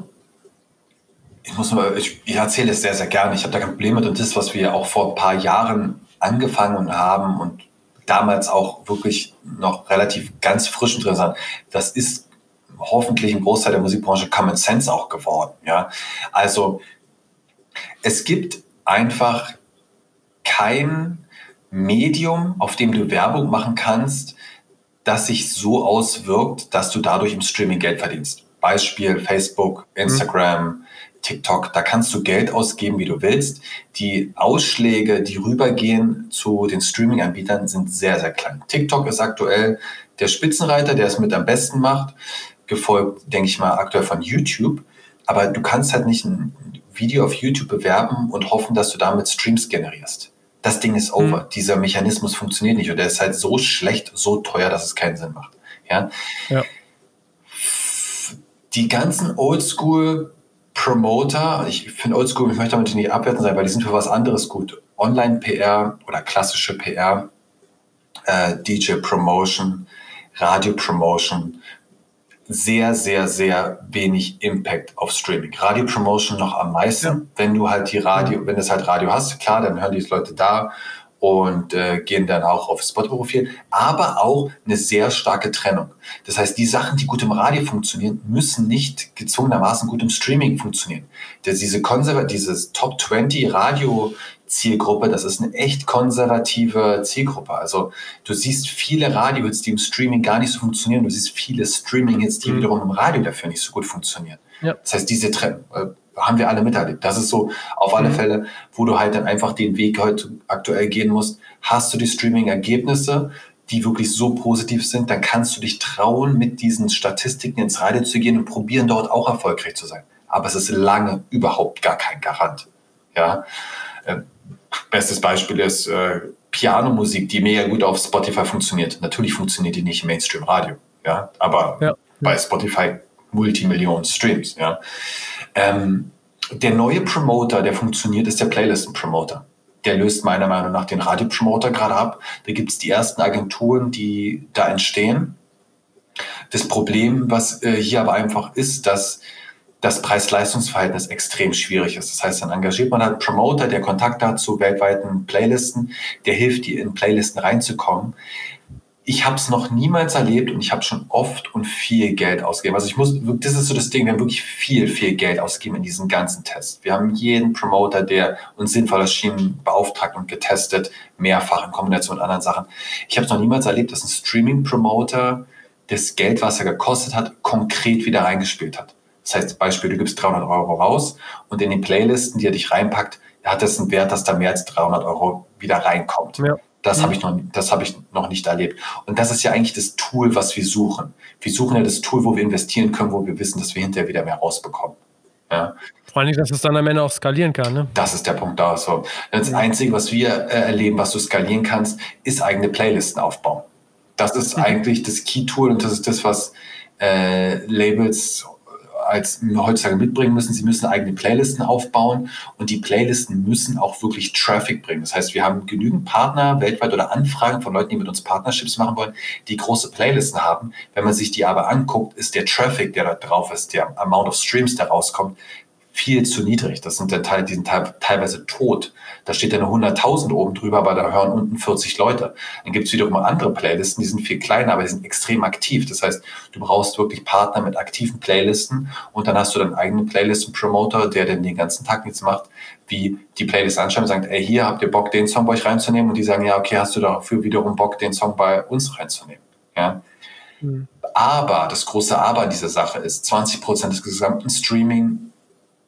ich erzähle es sehr, sehr gerne. Ich habe da kein Problem mit. Und das, was wir auch vor ein paar Jahren angefangen haben und damals auch wirklich noch relativ ganz frisch drin sind, das ist hoffentlich ein Großteil der Musikbranche Common Sense auch geworden. Ja? Also es gibt einfach kein Medium, auf dem du Werbung machen kannst, das sich so auswirkt, dass du dadurch im Streaming Geld verdienst. Beispiel Facebook, Instagram, TikTok, da kannst du Geld ausgeben, wie du willst. Die Ausschläge, die rübergehen zu den Streaming-Anbietern, sind sehr, sehr klein. TikTok ist aktuell der Spitzenreiter, der es mit am besten macht, gefolgt, denke ich mal, aktuell von YouTube. Aber du kannst halt nicht ein Video auf YouTube bewerben und hoffen, dass du damit Streams generierst. Das Ding ist over. Dieser Mechanismus funktioniert nicht und der ist halt so schlecht, so teuer, dass es keinen Sinn macht. Ja. Die ganzen Oldschool-Promoter, ich finde Oldschool, ich möchte damit nicht abwerten sein, weil die sind für was anderes gut. Online-PR oder klassische PR, DJ-Promotion, Radio-Promotion, sehr, sehr, sehr wenig Impact auf Streaming. Radio-Promotion noch am meisten, wenn du halt wenn das halt Radio hast, klar, dann hören die Leute da und gehen dann auch auf Spotify-Profil, aber auch eine sehr starke Trennung. Das heißt, die Sachen, die gut im Radio funktionieren, müssen nicht gezwungenermaßen gut im Streaming funktionieren. Dieses Top 20 Radio-Zielgruppe, das ist eine echt konservative Zielgruppe. Also du siehst viele Radio-Hits, die im Streaming gar nicht so funktionieren. Du siehst viele Streaming-Hits, die wiederum im Radio dafür nicht so gut funktionieren. Ja. Das heißt, diese Trennung haben wir alle miterlebt. Das ist so auf alle Fälle, wo du halt dann einfach den Weg heute aktuell gehen musst. Hast du die Streaming-Ergebnisse, die wirklich so positiv sind, dann kannst du dich trauen, mit diesen Statistiken ins Radio zu gehen und probieren, dort auch erfolgreich zu sein. Aber es ist lange überhaupt gar kein Garant. Ja? Bestes Beispiel ist Pianomusik, die mega gut auf Spotify funktioniert. Natürlich funktioniert die nicht im Mainstream-Radio, ja? Aber bei Spotify Multimillionen Streams. Ja? Der neue Promoter, der funktioniert, ist der Playlisten-Promoter. Der löst meiner Meinung nach den Radio-Promoter gerade ab. Da gibt es die ersten Agenturen, die da entstehen. Das Problem, was hier aber einfach ist, dass das Preis-Leistungs-Verhältnis extrem schwierig ist. Das heißt, dann engagiert man halt einen Promoter, der Kontakt hat zu weltweiten Playlisten, der hilft dir in Playlisten reinzukommen. Ich habe es noch niemals erlebt und ich habe schon oft und viel Geld ausgegeben. Also das ist so das Ding, wir haben wirklich viel, viel Geld ausgegeben in diesen ganzen Tests. Wir haben jeden Promoter, der uns sinnvoll erschien, beauftragt und getestet, mehrfach in Kombination mit anderen Sachen. Ich habe es noch niemals erlebt, dass ein Streaming-Promoter das Geld, was er gekostet hat, konkret wieder reingespielt hat. Das heißt, Beispiel, du gibst 300 Euro raus und in den Playlisten, die er dich reinpackt, hat das einen Wert, dass da mehr als 300 Euro wieder reinkommt. Ja. Das habe ich noch nicht erlebt. Und das ist ja eigentlich das Tool, was wir suchen. Wir suchen ja das Tool, wo wir investieren können, wo wir wissen, dass wir hinterher wieder mehr rausbekommen. Ja.
Vor allem, dass es dann am Ende auch skalieren kann. Ne?
Das ist der Punkt da. So. Das Einzige, was wir erleben, was du skalieren kannst, ist eigene Playlisten aufbauen. Das ist eigentlich das Key-Tool und das ist das, was Labels als heutzutage mitbringen müssen. Sie müssen eigene Playlisten aufbauen und die Playlisten müssen auch wirklich Traffic bringen. Das heißt, wir haben genügend Partner weltweit oder Anfragen von Leuten, die mit uns Partnerships machen wollen, die große Playlisten haben. Wenn man sich die aber anguckt, ist der Traffic, der da drauf ist, der Amount of Streams, der rauskommt, viel zu niedrig. Die sind teilweise tot. Da steht ja nur 100.000 oben drüber, aber da hören unten 40 Leute. Dann gibt es wiederum andere Playlisten, die sind viel kleiner, aber die sind extrem aktiv. Das heißt, du brauchst wirklich Partner mit aktiven Playlisten und dann hast du deinen eigenen Playlisten-Promoter, der dann den ganzen Tag nichts macht, wie die Playlist anschauen und sagt, ey, hier habt ihr Bock, den Song bei euch reinzunehmen? Und die sagen, ja, okay, hast du dafür wiederum Bock, den Song bei uns reinzunehmen? Ja. Aber, das große Aber an dieser Sache ist, 20% des gesamten Streaming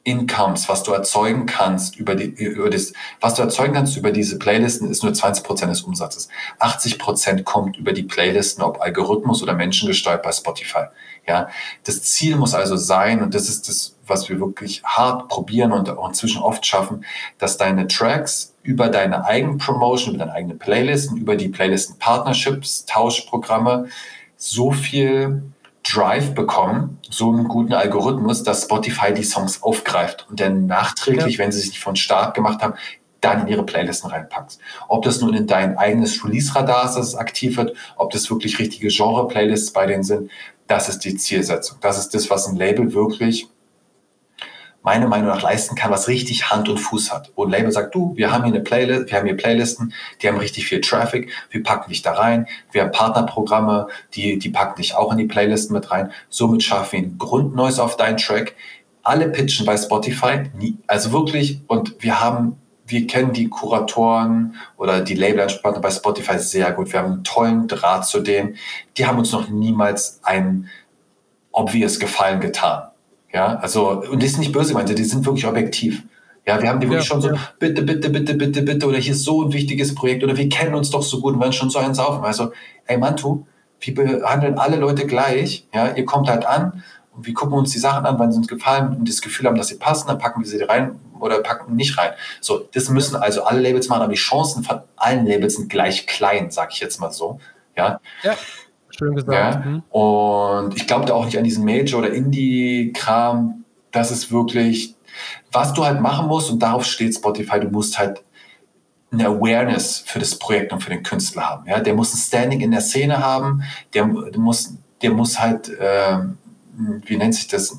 Incomes, was du erzeugen kannst über diese Playlisten, ist nur 20% des Umsatzes. 80% kommt über die Playlisten, ob Algorithmus oder menschengesteuert bei Spotify. Ja, das Ziel muss also sein, und das ist das, was wir wirklich hart probieren und auch inzwischen oft schaffen, dass deine Tracks über deine eigenen Promotion, über deine eigenen Playlisten, über die Playlisten-Partnerships, Tauschprogramme so viel Drive bekommen, so einen guten Algorithmus, dass Spotify die Songs aufgreift und dann nachträglich, wenn sie sich nicht von Start gemacht haben, dann in ihre Playlisten reinpackt. Ob das nun in dein eigenes Release-Radar ist, dass es aktiv wird, ob das wirklich richtige Genre-Playlists bei denen sind, das ist die Zielsetzung. Das ist das, was ein Label wirklich meiner Meinung nach leisten kann, was richtig Hand und Fuß hat. Wo ein Label sagt, du, wir haben hier eine Playlist, wir haben hier Playlisten, die haben richtig viel Traffic, wir packen dich da rein, wir haben Partnerprogramme, die packen dich auch in die Playlisten mit rein. Somit schaffen wir ein Grundnoise auf deinen Track. Alle pitchen bei Spotify, also wirklich, und wir kennen die Kuratoren oder die Label-Ansprechpartner bei Spotify sehr gut. Wir haben einen tollen Draht zu denen. Die haben uns noch niemals einen obvious Gefallen getan. Ja, also, und das ist nicht böse gemeint, die sind wirklich objektiv. Ja, wir haben die wirklich schon so, bitte, bitte, bitte, bitte, bitte, oder hier ist so ein wichtiges Projekt, oder wir kennen uns doch so gut und werden schon so einen saufen. Also, ey Mantu, wir behandeln alle Leute gleich. Ja, ihr kommt halt an und wir gucken uns die Sachen an, wann sie uns gefallen und das Gefühl haben, dass sie passen, dann packen wir sie rein oder packen nicht rein. So, das müssen also alle Labels machen, aber die Chancen von allen Labels sind gleich klein, sag ich jetzt mal so. Ja.
Schön gesagt.
Ja? Und ich glaube da auch nicht an diesen Major- oder Indie-Kram. Das ist wirklich, was du halt machen musst, und darauf steht Spotify, du musst halt eine Awareness für das Projekt und für den Künstler haben. Ja? Der muss ein Standing in der Szene haben, der muss halt, wie nennt sich das,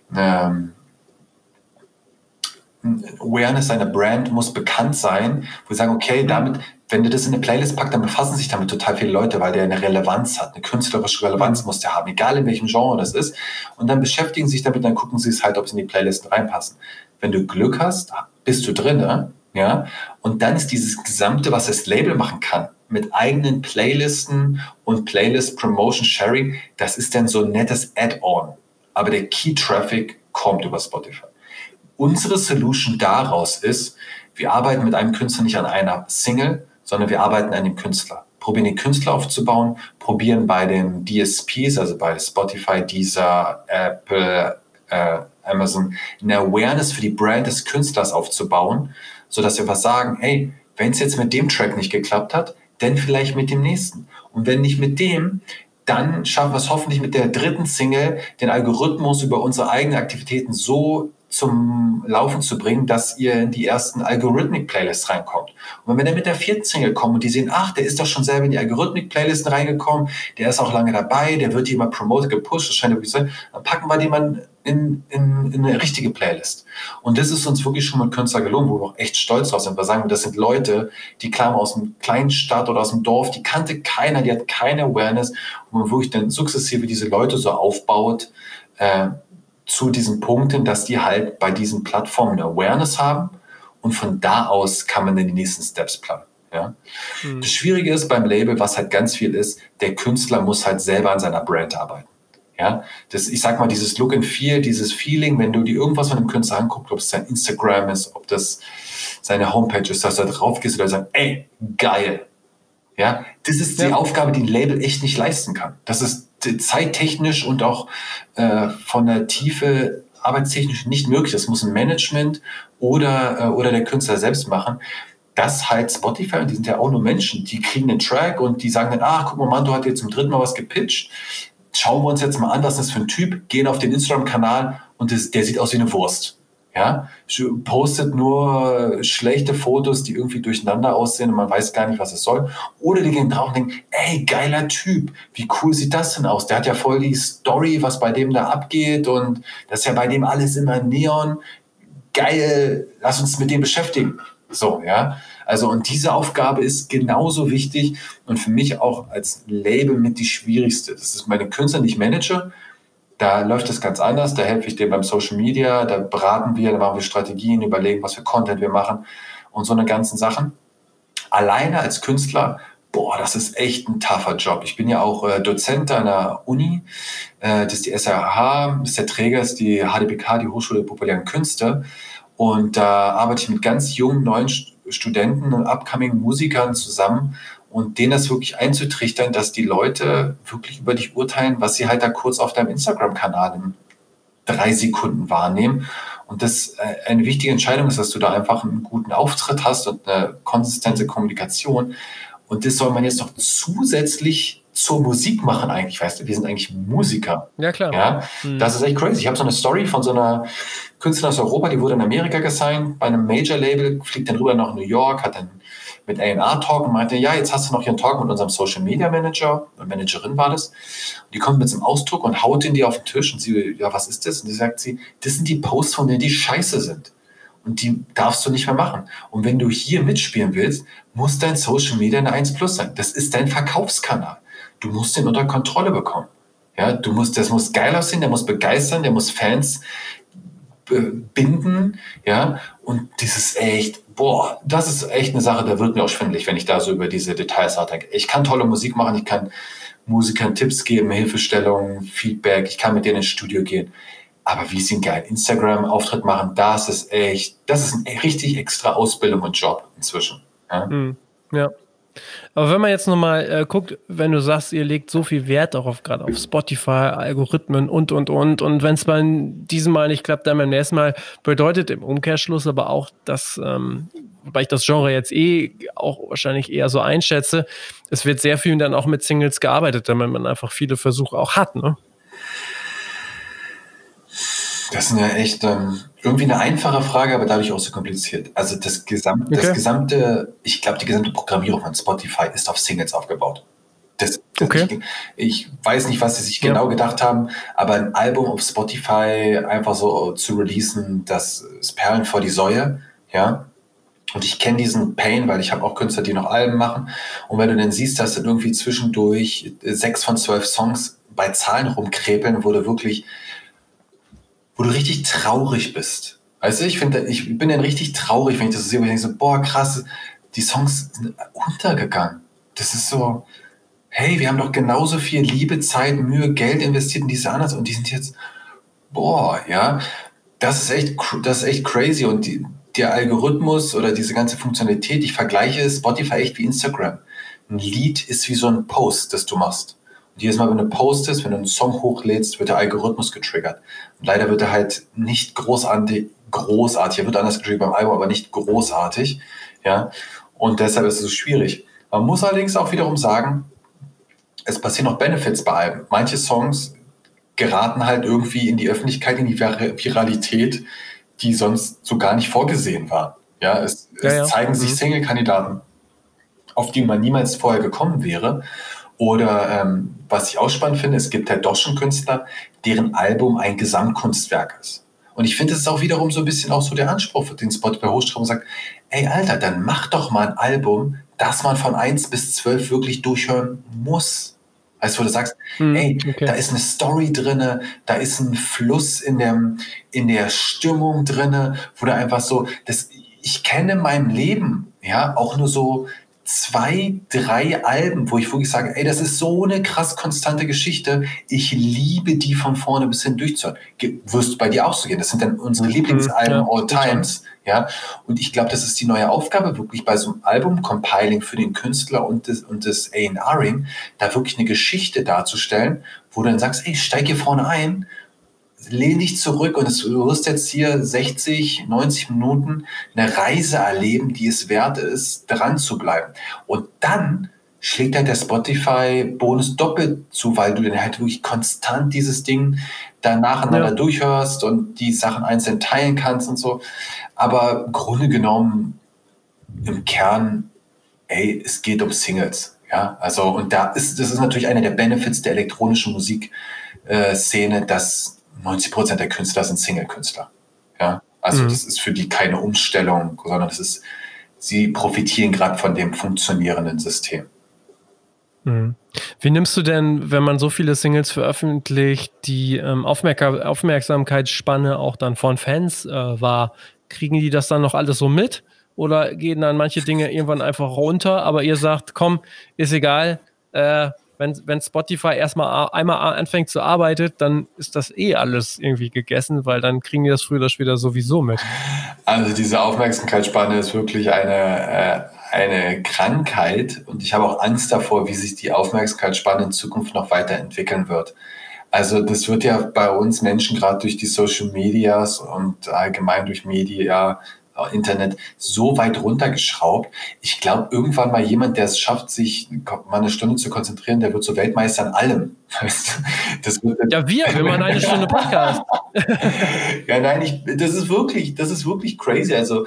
Awareness seiner Brand muss bekannt sein, wo wir sagen, okay, damit, wenn du das in eine Playlist packst, dann befassen sich damit total viele Leute, weil der eine Relevanz hat, eine künstlerische Relevanz muss der haben, egal in welchem Genre das ist. Und dann beschäftigen sie sich damit, dann gucken sie es halt, ob sie in die Playlisten reinpassen. Wenn du Glück hast, bist du drin, ja. Und dann ist dieses Gesamte, was das Label machen kann, mit eigenen Playlisten und Playlist Promotion Sharing, das ist dann so ein nettes Add-on. Aber der Key Traffic kommt über Spotify. Unsere Solution daraus ist, wir arbeiten mit einem Künstler nicht an einer Single, sondern wir arbeiten an dem Künstler. Probieren den Künstler aufzubauen, probieren bei den DSPs, also bei Spotify, Deezer, Apple, Amazon, eine Awareness für die Brand des Künstlers aufzubauen, sodass wir was sagen, hey, wenn es jetzt mit dem Track nicht geklappt hat, dann vielleicht mit dem nächsten. Und wenn nicht mit dem, dann schaffen wir es hoffentlich mit der dritten Single, den Algorithmus über unsere eigenen Aktivitäten so zum Laufen zu bringen, dass ihr in die ersten Algorithmic-Playlists reinkommt. Und wenn wir dann mit der vierten Single kommen und die sehen, ach, der ist doch schon selber in die Algorithmic-Playlisten reingekommen, der ist auch lange dabei, der wird hier immer promoted, gepusht, das scheint wirklich so, dann packen wir den mal in eine richtige Playlist. Und das ist uns wirklich schon mit Künstler gelungen, wo wir auch echt stolz drauf sind. Wir sagen, das sind Leute, die kamen aus einem kleinen Stadt oder aus dem Dorf, die kannte keiner, die hat keine Awareness, und man wirklich dann sukzessive diese Leute so aufbaut, zu diesen Punkten, dass die halt bei diesen Plattformen eine Awareness haben, und von da aus kann man dann die nächsten Steps planen. Ja? Das Schwierige ist beim Label, was halt ganz viel ist, der Künstler muss halt selber an seiner Brand arbeiten. Ja? Ich sag mal, dieses Look and Feel, dieses Feeling, wenn du dir irgendwas von einem Künstler anguckst, ob es sein Instagram ist, ob das seine Homepage ist, dass du da drauf gehst oder sagst, ey, geil. Ja? Das ist die Aufgabe, die ein Label echt nicht leisten kann. Das ist zeittechnisch und auch von der Tiefe arbeitstechnisch nicht möglich. Das muss ein Management oder der Künstler selbst machen. Das halt Spotify, und die sind ja auch nur Menschen, die kriegen einen Track und die sagen dann, ach, guck mal, Mantu hat jetzt zum dritten Mal was gepitcht. Schauen wir uns jetzt mal an, was das für ein Typ, gehen auf den Instagram-Kanal und der sieht aus wie eine Wurst. Ja, postet nur schlechte Fotos, die irgendwie durcheinander aussehen und man weiß gar nicht, was es soll. Oder die gehen drauf und denken, ey, geiler Typ, wie cool sieht das denn aus? Der hat ja voll die Story, was bei dem da abgeht, und das ist ja bei dem alles immer Neon. Geil, lass uns mit dem beschäftigen. So, ja. Also, und diese Aufgabe ist genauso wichtig und für mich auch als Label mit die schwierigste. Das ist meine Künstler, die ich manage. Da läuft es ganz anders, da helfe ich dir beim Social Media, da beraten wir, da machen wir Strategien, überlegen, was für Content wir machen und so eine ganzen Sachen. Alleine als Künstler boah, das ist echt ein tougher Job. Ich bin ja auch Dozent an der Uni, das ist die SRH, das ist der Träger, ist die HDBK, die Hochschule der populären Künste. Und da arbeite ich mit ganz jungen, neuen Studenten und upcoming Musikern zusammen und denen das wirklich einzutrichtern, dass die Leute wirklich über dich urteilen, was sie halt da kurz auf deinem Instagram-Kanal in 3 Sekunden wahrnehmen. Und das eine wichtige Entscheidung ist, dass du da einfach einen guten Auftritt hast und eine konsistente Kommunikation. Und das soll man jetzt noch zusätzlich zur Musik machen eigentlich, weißt du, wir sind eigentlich Musiker.
Ja, klar.
Ja, das ist echt crazy. Ich habe so eine Story von so einer Künstlerin aus Europa, die wurde in Amerika gesigned, bei einem Major-Label, fliegt dann rüber nach New York, hat dann mit A&R-Talk und meinte, ja, jetzt hast du noch hier einen Talk mit unserem Social-Media-Manager, und Managerin war das. Und die kommt mit so einem Ausdruck und haut den die auf den Tisch und sie, ja, was ist das? Und sie sagt sie, das sind die Posts von denen, die scheiße sind. Und die darfst du nicht mehr machen. Und wenn du hier mitspielen willst, muss dein Social Media eine 1+ sein. Das ist dein Verkaufskanal. Du musst den unter Kontrolle bekommen. Ja, das muss geil aussehen, der muss begeistern, der muss Fans binden. Ja, und das ist echt, das ist echt eine Sache, da wird mir auch schwindelig, wenn ich da so über diese Details nachdenke. Ich kann tolle Musik machen, ich kann Musikern Tipps geben, Hilfestellungen, Feedback, ich kann mit denen ins Studio gehen. Aber wie sie einen geilen Instagram-Auftritt machen, das ist eine richtig extra Ausbildung und Job inzwischen. Ja.
Ja. Aber wenn man jetzt nochmal guckt, wenn du sagst, ihr legt so viel Wert darauf, gerade auf Spotify, Algorithmen und wenn es beim diesem Mal nicht klappt, dann beim nächsten Mal, bedeutet im Umkehrschluss aber auch, dass, wobei ich das Genre jetzt auch wahrscheinlich eher so einschätze, es wird sehr viel dann auch mit Singles gearbeitet, damit man einfach viele Versuche auch hat, ne?
Das ist ja echt irgendwie eine einfache Frage, aber dadurch auch so kompliziert. Also ich glaube, die gesamte Programmierung von Spotify ist auf Singles aufgebaut. Ich weiß nicht, was sie sich genau gedacht haben, aber ein Album auf Spotify einfach so zu releasen, das ist Perlen vor die Säue, ja. Und ich kenne diesen Pain, weil ich habe auch Künstler, die noch Alben machen. Und wenn du dann siehst, dass dann irgendwie zwischendurch 6 von 12 Songs bei Zahlen rumkrepeln, wo du richtig traurig bist. Weißt du, ich bin dann richtig traurig, wenn ich das so sehe, wo ich denke so, boah, krass, die Songs sind untergegangen. Das ist so, hey, wir haben doch genauso viel Liebe, Zeit, Mühe, Geld investiert in diese anderen und die sind jetzt, ja, das ist echt crazy und der Algorithmus oder diese ganze Funktionalität, ich vergleiche Spotify echt wie Instagram. Ein Lied ist wie so ein Post, das du machst. Und jedes Mal, wenn du postest, wenn du einen Song hochlädst, wird der Algorithmus getriggert. Und leider wird er halt nicht großartig, er wird anders getriggert beim Album, aber nicht großartig. Ja? Und deshalb ist es so schwierig. Man muss allerdings auch wiederum sagen, es passieren noch Benefits bei Alben. Manche Songs geraten halt irgendwie in die Öffentlichkeit, in die Viralität, die sonst so gar nicht vorgesehen war. Ja, es zeigen sich Single-Kandidaten, auf die man niemals vorher gekommen wäre. Oder was ich auch spannend finde, es gibt halt doch schon Künstler, deren Album ein Gesamtkunstwerk ist. Und ich finde, es ist auch wiederum so ein bisschen auch so der Anspruch, für den Spotify hochschreibt und sagt, ey Alter, dann mach doch mal ein Album, das man von 1 bis 12 wirklich durchhören muss. Weißt du, wo du sagst, da ist eine Story drinne, da ist ein Fluss in der Stimmung drinne, wo du einfach so, ich kenne in meinem Leben, ja, auch nur so 2, 3 Alben, wo ich wirklich sage, ey, das ist so eine krass konstante Geschichte. Ich liebe die von vorne bis hin durchzuhören. Wirst du bei dir auch so gehen. Das sind dann unsere Lieblingsalben all times. Ja? Und ich glaube, das ist die neue Aufgabe, wirklich bei so einem Album-Compiling für den Künstler und das A&Ring, da wirklich eine Geschichte darzustellen, wo du dann sagst, ey, steig hier vorne ein, lehn dich zurück und du wirst jetzt hier 60, 90 Minuten eine Reise erleben, die es wert ist, dran zu bleiben. Und dann schlägt halt der Spotify-Bonus doppelt zu, weil du dann halt wirklich konstant dieses Ding dann nacheinander durchhörst und die Sachen einzeln teilen kannst und so. Aber im Grunde genommen, im Kern, es geht um Singles. Ja, also, und das ist natürlich einer der Benefits der elektronischen Musikszene, dass 90% der Künstler sind Single-Künstler. Ja? Also das ist für die keine Umstellung, sondern sie profitieren gerade von dem funktionierenden System.
Wie nimmst du denn, wenn man so viele Singles veröffentlicht, die Aufmerksamkeitsspanne auch dann von Fans wahr? Kriegen die das dann noch alles so mit? oder gehen dann manche Dinge irgendwann einfach runter, aber ihr sagt, komm, ist egal, wenn Spotify erstmal einmal anfängt zu arbeiten, dann ist das alles irgendwie gegessen, weil dann kriegen die das früher oder später sowieso mit.
Also diese Aufmerksamkeitsspanne ist wirklich eine Krankheit und ich habe auch Angst davor, wie sich die Aufmerksamkeitsspanne in Zukunft noch weiterentwickeln wird. Also das wird ja bei uns Menschen gerade durch die Social Medias und allgemein durch Media, Internet so weit runtergeschraubt. Ich glaube, irgendwann mal jemand, der es schafft, sich mal eine Stunde zu konzentrieren, der wird so Weltmeister in allem. Das wird
ja, wir machen eine Stunde Podcast.
Ja, nein, das ist wirklich crazy. Also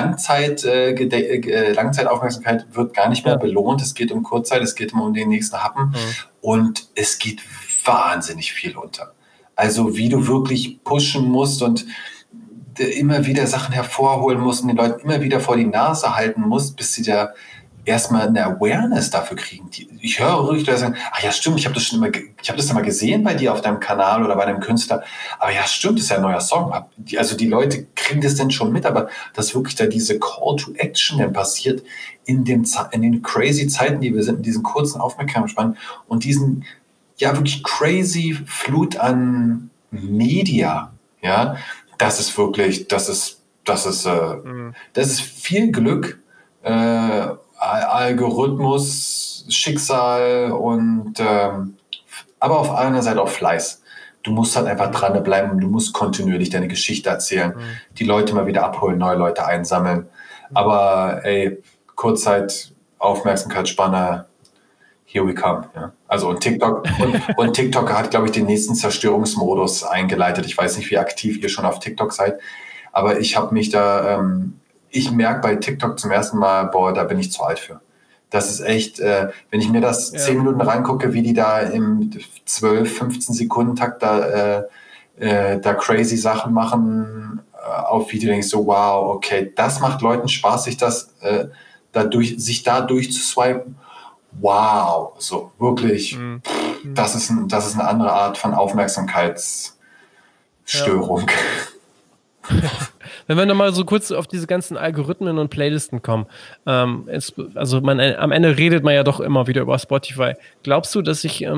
Langzeitaufmerksamkeit wird gar nicht mehr belohnt. Es geht um Kurzzeit, es geht immer um den nächsten Happen und es geht wahnsinnig viel unter. Also wie du wirklich pushen musst und immer wieder Sachen hervorholen musst und den Leuten immer wieder vor die Nase halten musst, bis sie da erstmal eine Awareness dafür kriegen. Ich höre wirklich Leute sagen, ach ja, stimmt, ich habe das ja mal gesehen bei dir auf deinem Kanal oder bei deinem Künstler. Aber ja, stimmt, das ist ja ein neuer Song. Also die Leute kriegen das denn schon mit, aber dass wirklich da diese Call to Action dann passiert in den crazy Zeiten, die wir sind, in diesen kurzen Aufmerksamkeitsspannen und diesen ja wirklich crazy Flut an Media, ja, das ist wirklich, das ist viel Glück, Algorithmus, Schicksal und aber auf einer Seite auch Fleiß. Du musst halt einfach dranbleiben, du musst kontinuierlich deine Geschichte erzählen, die Leute mal wieder abholen, neue Leute einsammeln. Aber Kurzzeit, Aufmerksamkeitsspanne, here we come. Ja. Also und TikTok und TikTok hat, glaube ich, den nächsten Zerstörungsmodus eingeleitet. Ich weiß nicht, wie aktiv ihr schon auf TikTok seid, aber ich habe mich da, ich merke bei TikTok zum ersten Mal, boah, da bin ich zu alt für. Das ist echt, wenn ich mir das 10 Minuten reingucke, wie die da im 12, 15 Sekunden Takt da crazy Sachen machen auf Video, denke ich so, wow, okay, das macht Leuten Spaß, sich da durchzuswipen. Wow, so wirklich, das ist eine andere Art von Aufmerksamkeitsstörung.
Ja. Wenn wir nochmal so kurz auf diese ganzen Algorithmen und Playlisten kommen, am Ende redet man ja doch immer wieder über Spotify. Glaubst du, dass sich,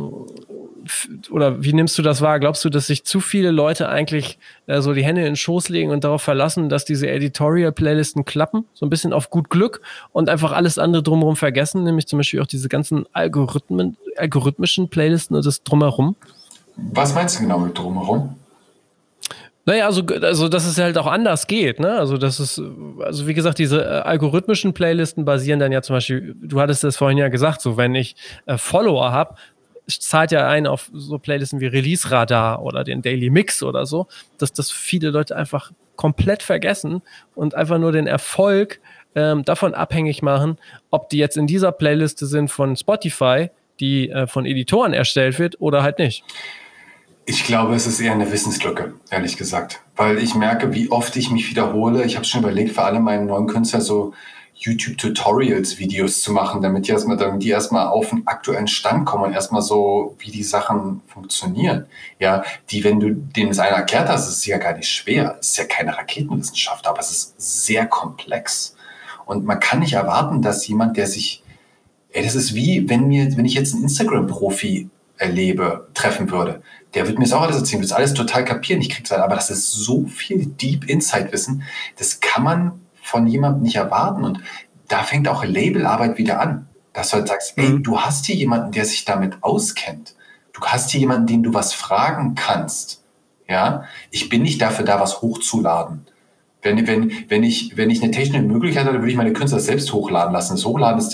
oder wie nimmst du das wahr? Glaubst du, dass sich zu viele Leute eigentlich so die Hände in den Schoß legen und darauf verlassen, dass diese Editorial-Playlisten klappen? So ein bisschen auf gut Glück und einfach alles andere drumherum vergessen, nämlich zum Beispiel auch diese ganzen algorithmischen Playlisten und das Drumherum?
Was meinst du genau mit drumherum?
Naja, also dass es halt auch anders geht, ne? Also wie gesagt, diese algorithmischen Playlisten basieren dann ja zum Beispiel, du hattest das vorhin ja gesagt, so wenn ich Follower habe, zahlt ja ein auf so Playlisten wie Release Radar oder den Daily Mix oder so, dass das viele Leute einfach komplett vergessen und einfach nur den Erfolg davon abhängig machen, ob die jetzt in dieser Playliste sind von Spotify, die von Editoren erstellt wird oder halt nicht.
Ich glaube, es ist eher eine Wissenslücke, ehrlich gesagt. Weil ich merke, wie oft ich mich wiederhole. Ich habe schon überlegt, für alle meine neuen Künstler so YouTube-Tutorials-Videos zu machen, damit die erstmal auf den aktuellen Stand kommen und erstmal so, wie die Sachen funktionieren. Ja, wenn du denen das einer erklärt hast, ist es ja gar nicht schwer. Es ist ja keine Raketenwissenschaft, aber es ist sehr komplex. Und man kann nicht erwarten, dass jemand, das ist wie, wenn ich jetzt einen Instagram-Profi treffen würde. Der wird mir das auch alles erzählen, wird alles total kapieren. Ich krieg's halt, aber das ist so viel Deep Insight-Wissen, das kann man von jemandem nicht erwarten. Und da fängt auch Labelarbeit wieder an. Dass du halt sagst, du hast hier jemanden, der sich damit auskennt. Du hast hier jemanden, den du was fragen kannst. Ja? Ich bin nicht dafür da, was hochzuladen. Wenn ich eine technische Möglichkeit hätte, würde ich meine Künstler selbst hochladen lassen. Das Hochladen ist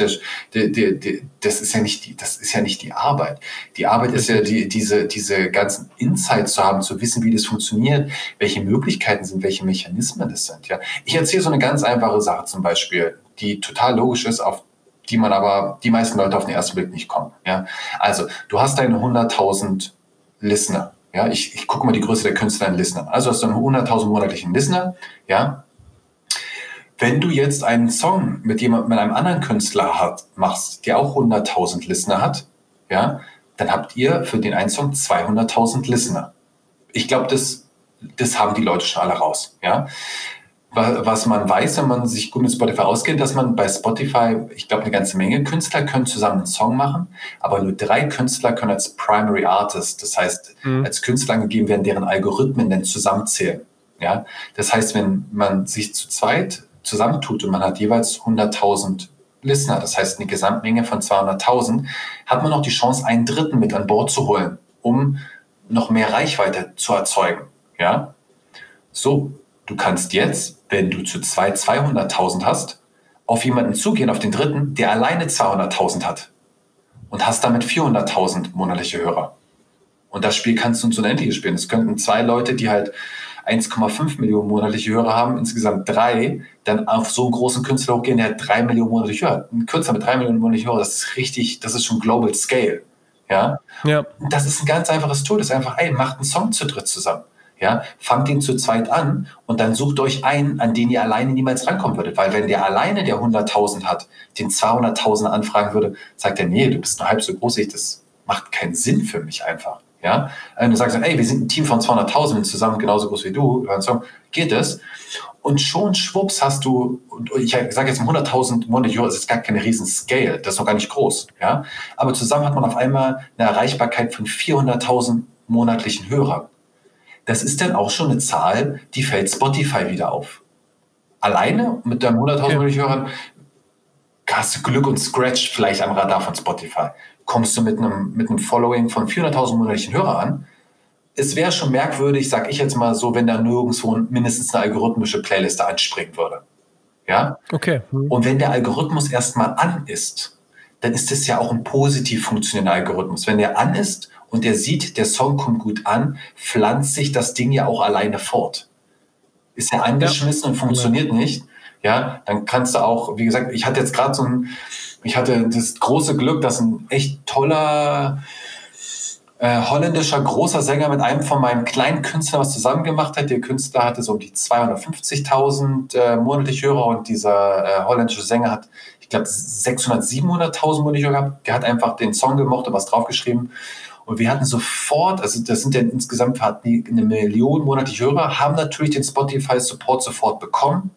das ist ja nicht die Arbeit. Die Arbeit ist ja diese ganzen Insights zu haben, zu wissen, wie das funktioniert, welche Möglichkeiten sind, welche Mechanismen das sind. Ja, ich erzähle so eine ganz einfache Sache zum Beispiel, die total logisch ist, auf die man aber die meisten Leute auf den ersten Blick nicht kommen. Ja, also du hast deine 100.000 Listener. Ja, ich gucke mal die Größe der Künstler in Listener. Also hast du einen 100.000 monatlichen Listener. Ja. Wenn du jetzt einen Song mit einem anderen Künstler machst, der auch 100.000 Listener hat, ja, dann habt ihr für den einen Song 200.000 Listener. Ich glaube, das haben die Leute schon alle raus. Ja. was man weiß, wenn man sich gut mit Spotify auskennt, dass man bei Spotify, ich glaube, eine ganze Menge Künstler können zusammen einen Song machen, aber nur 3 Künstler können als Primary Artist, das heißt, als Künstler angegeben werden, deren Algorithmen dann zusammenzählen. Ja? Das heißt, wenn man sich zu zweit zusammentut und man hat jeweils 100.000 Listener, das heißt eine Gesamtmenge von 200.000, hat man noch die Chance, einen Dritten mit an Bord zu holen, um noch mehr Reichweite zu erzeugen. Ja? So, du kannst jetzt, wenn du zu zweit 200.000 hast, auf jemanden zugehen, auf den Dritten, der alleine 200.000 hat und hast damit 400.000 monatliche Hörer. Und das Spiel kannst du ins Unendliche spielen. Es könnten 2 Leute, die halt 1,5 Millionen monatliche Hörer haben, insgesamt 3, dann auf so einen großen Künstler hochgehen, der hat 3 Millionen monatliche Hörer. Ein Künstler mit 3 Millionen monatliche Hörer, das ist richtig, das ist schon Global Scale. Ja? Und das ist ein ganz einfaches Tool. Das ist einfach, macht einen Song zu dritt zusammen. Ja, fangt ihn zu zweit an und dann sucht euch einen, an den ihr alleine niemals rankommen würdet. Weil wenn der alleine, der 100.000 hat, den 200.000 anfragen würde, sagt er, nee, du bist nur halb so groß, das macht keinen Sinn für mich einfach. Ja, wenn du sagst, wir sind ein Team von 200.000, wir sind zusammen genauso groß wie du, geht es. Und schon schwupps hast du, und ich sage jetzt 100.000 monatliche Hörer, das ist gar keine riesen Scale, das ist noch gar nicht groß. Ja, aber zusammen hat man auf einmal eine Erreichbarkeit von 400.000 monatlichen Hörern. Das ist dann auch schon eine Zahl, die fällt Spotify wieder auf. Alleine mit deinen 100.000 Hörern hast du Glück und Scratch vielleicht am Radar von Spotify. Kommst du mit einem Following von 400.000 monatlichen Hörern an, es wäre schon merkwürdig, sag ich jetzt mal so, wenn da nirgendwo mindestens eine algorithmische Playliste anspringen würde. Ja?
Okay.
Und wenn der Algorithmus erstmal an ist, dann ist es ja auch ein positiv funktionierender Algorithmus. Wenn der an ist und der sieht, der Song kommt gut an, pflanzt sich das Ding ja auch alleine fort. Ist ja angeschmissen und funktioniert nicht, ja, dann kannst du auch, wie gesagt, ich hatte jetzt gerade ich hatte das große Glück, dass ein echt toller holländischer großer Sänger mit einem von meinen kleinen Künstlern was zusammen gemacht hat. Der Künstler hatte so um die 250.000 monatliche Hörer und dieser holländische Sänger hat, ich glaube, 700.000 monatliche Hörer gehabt. Der hat einfach den Song gemocht und was draufgeschrieben. Und wir hatten sofort, also das sind ja insgesamt hatten die 1 Million monatliche Hörer, haben natürlich den Spotify-Support sofort bekommen.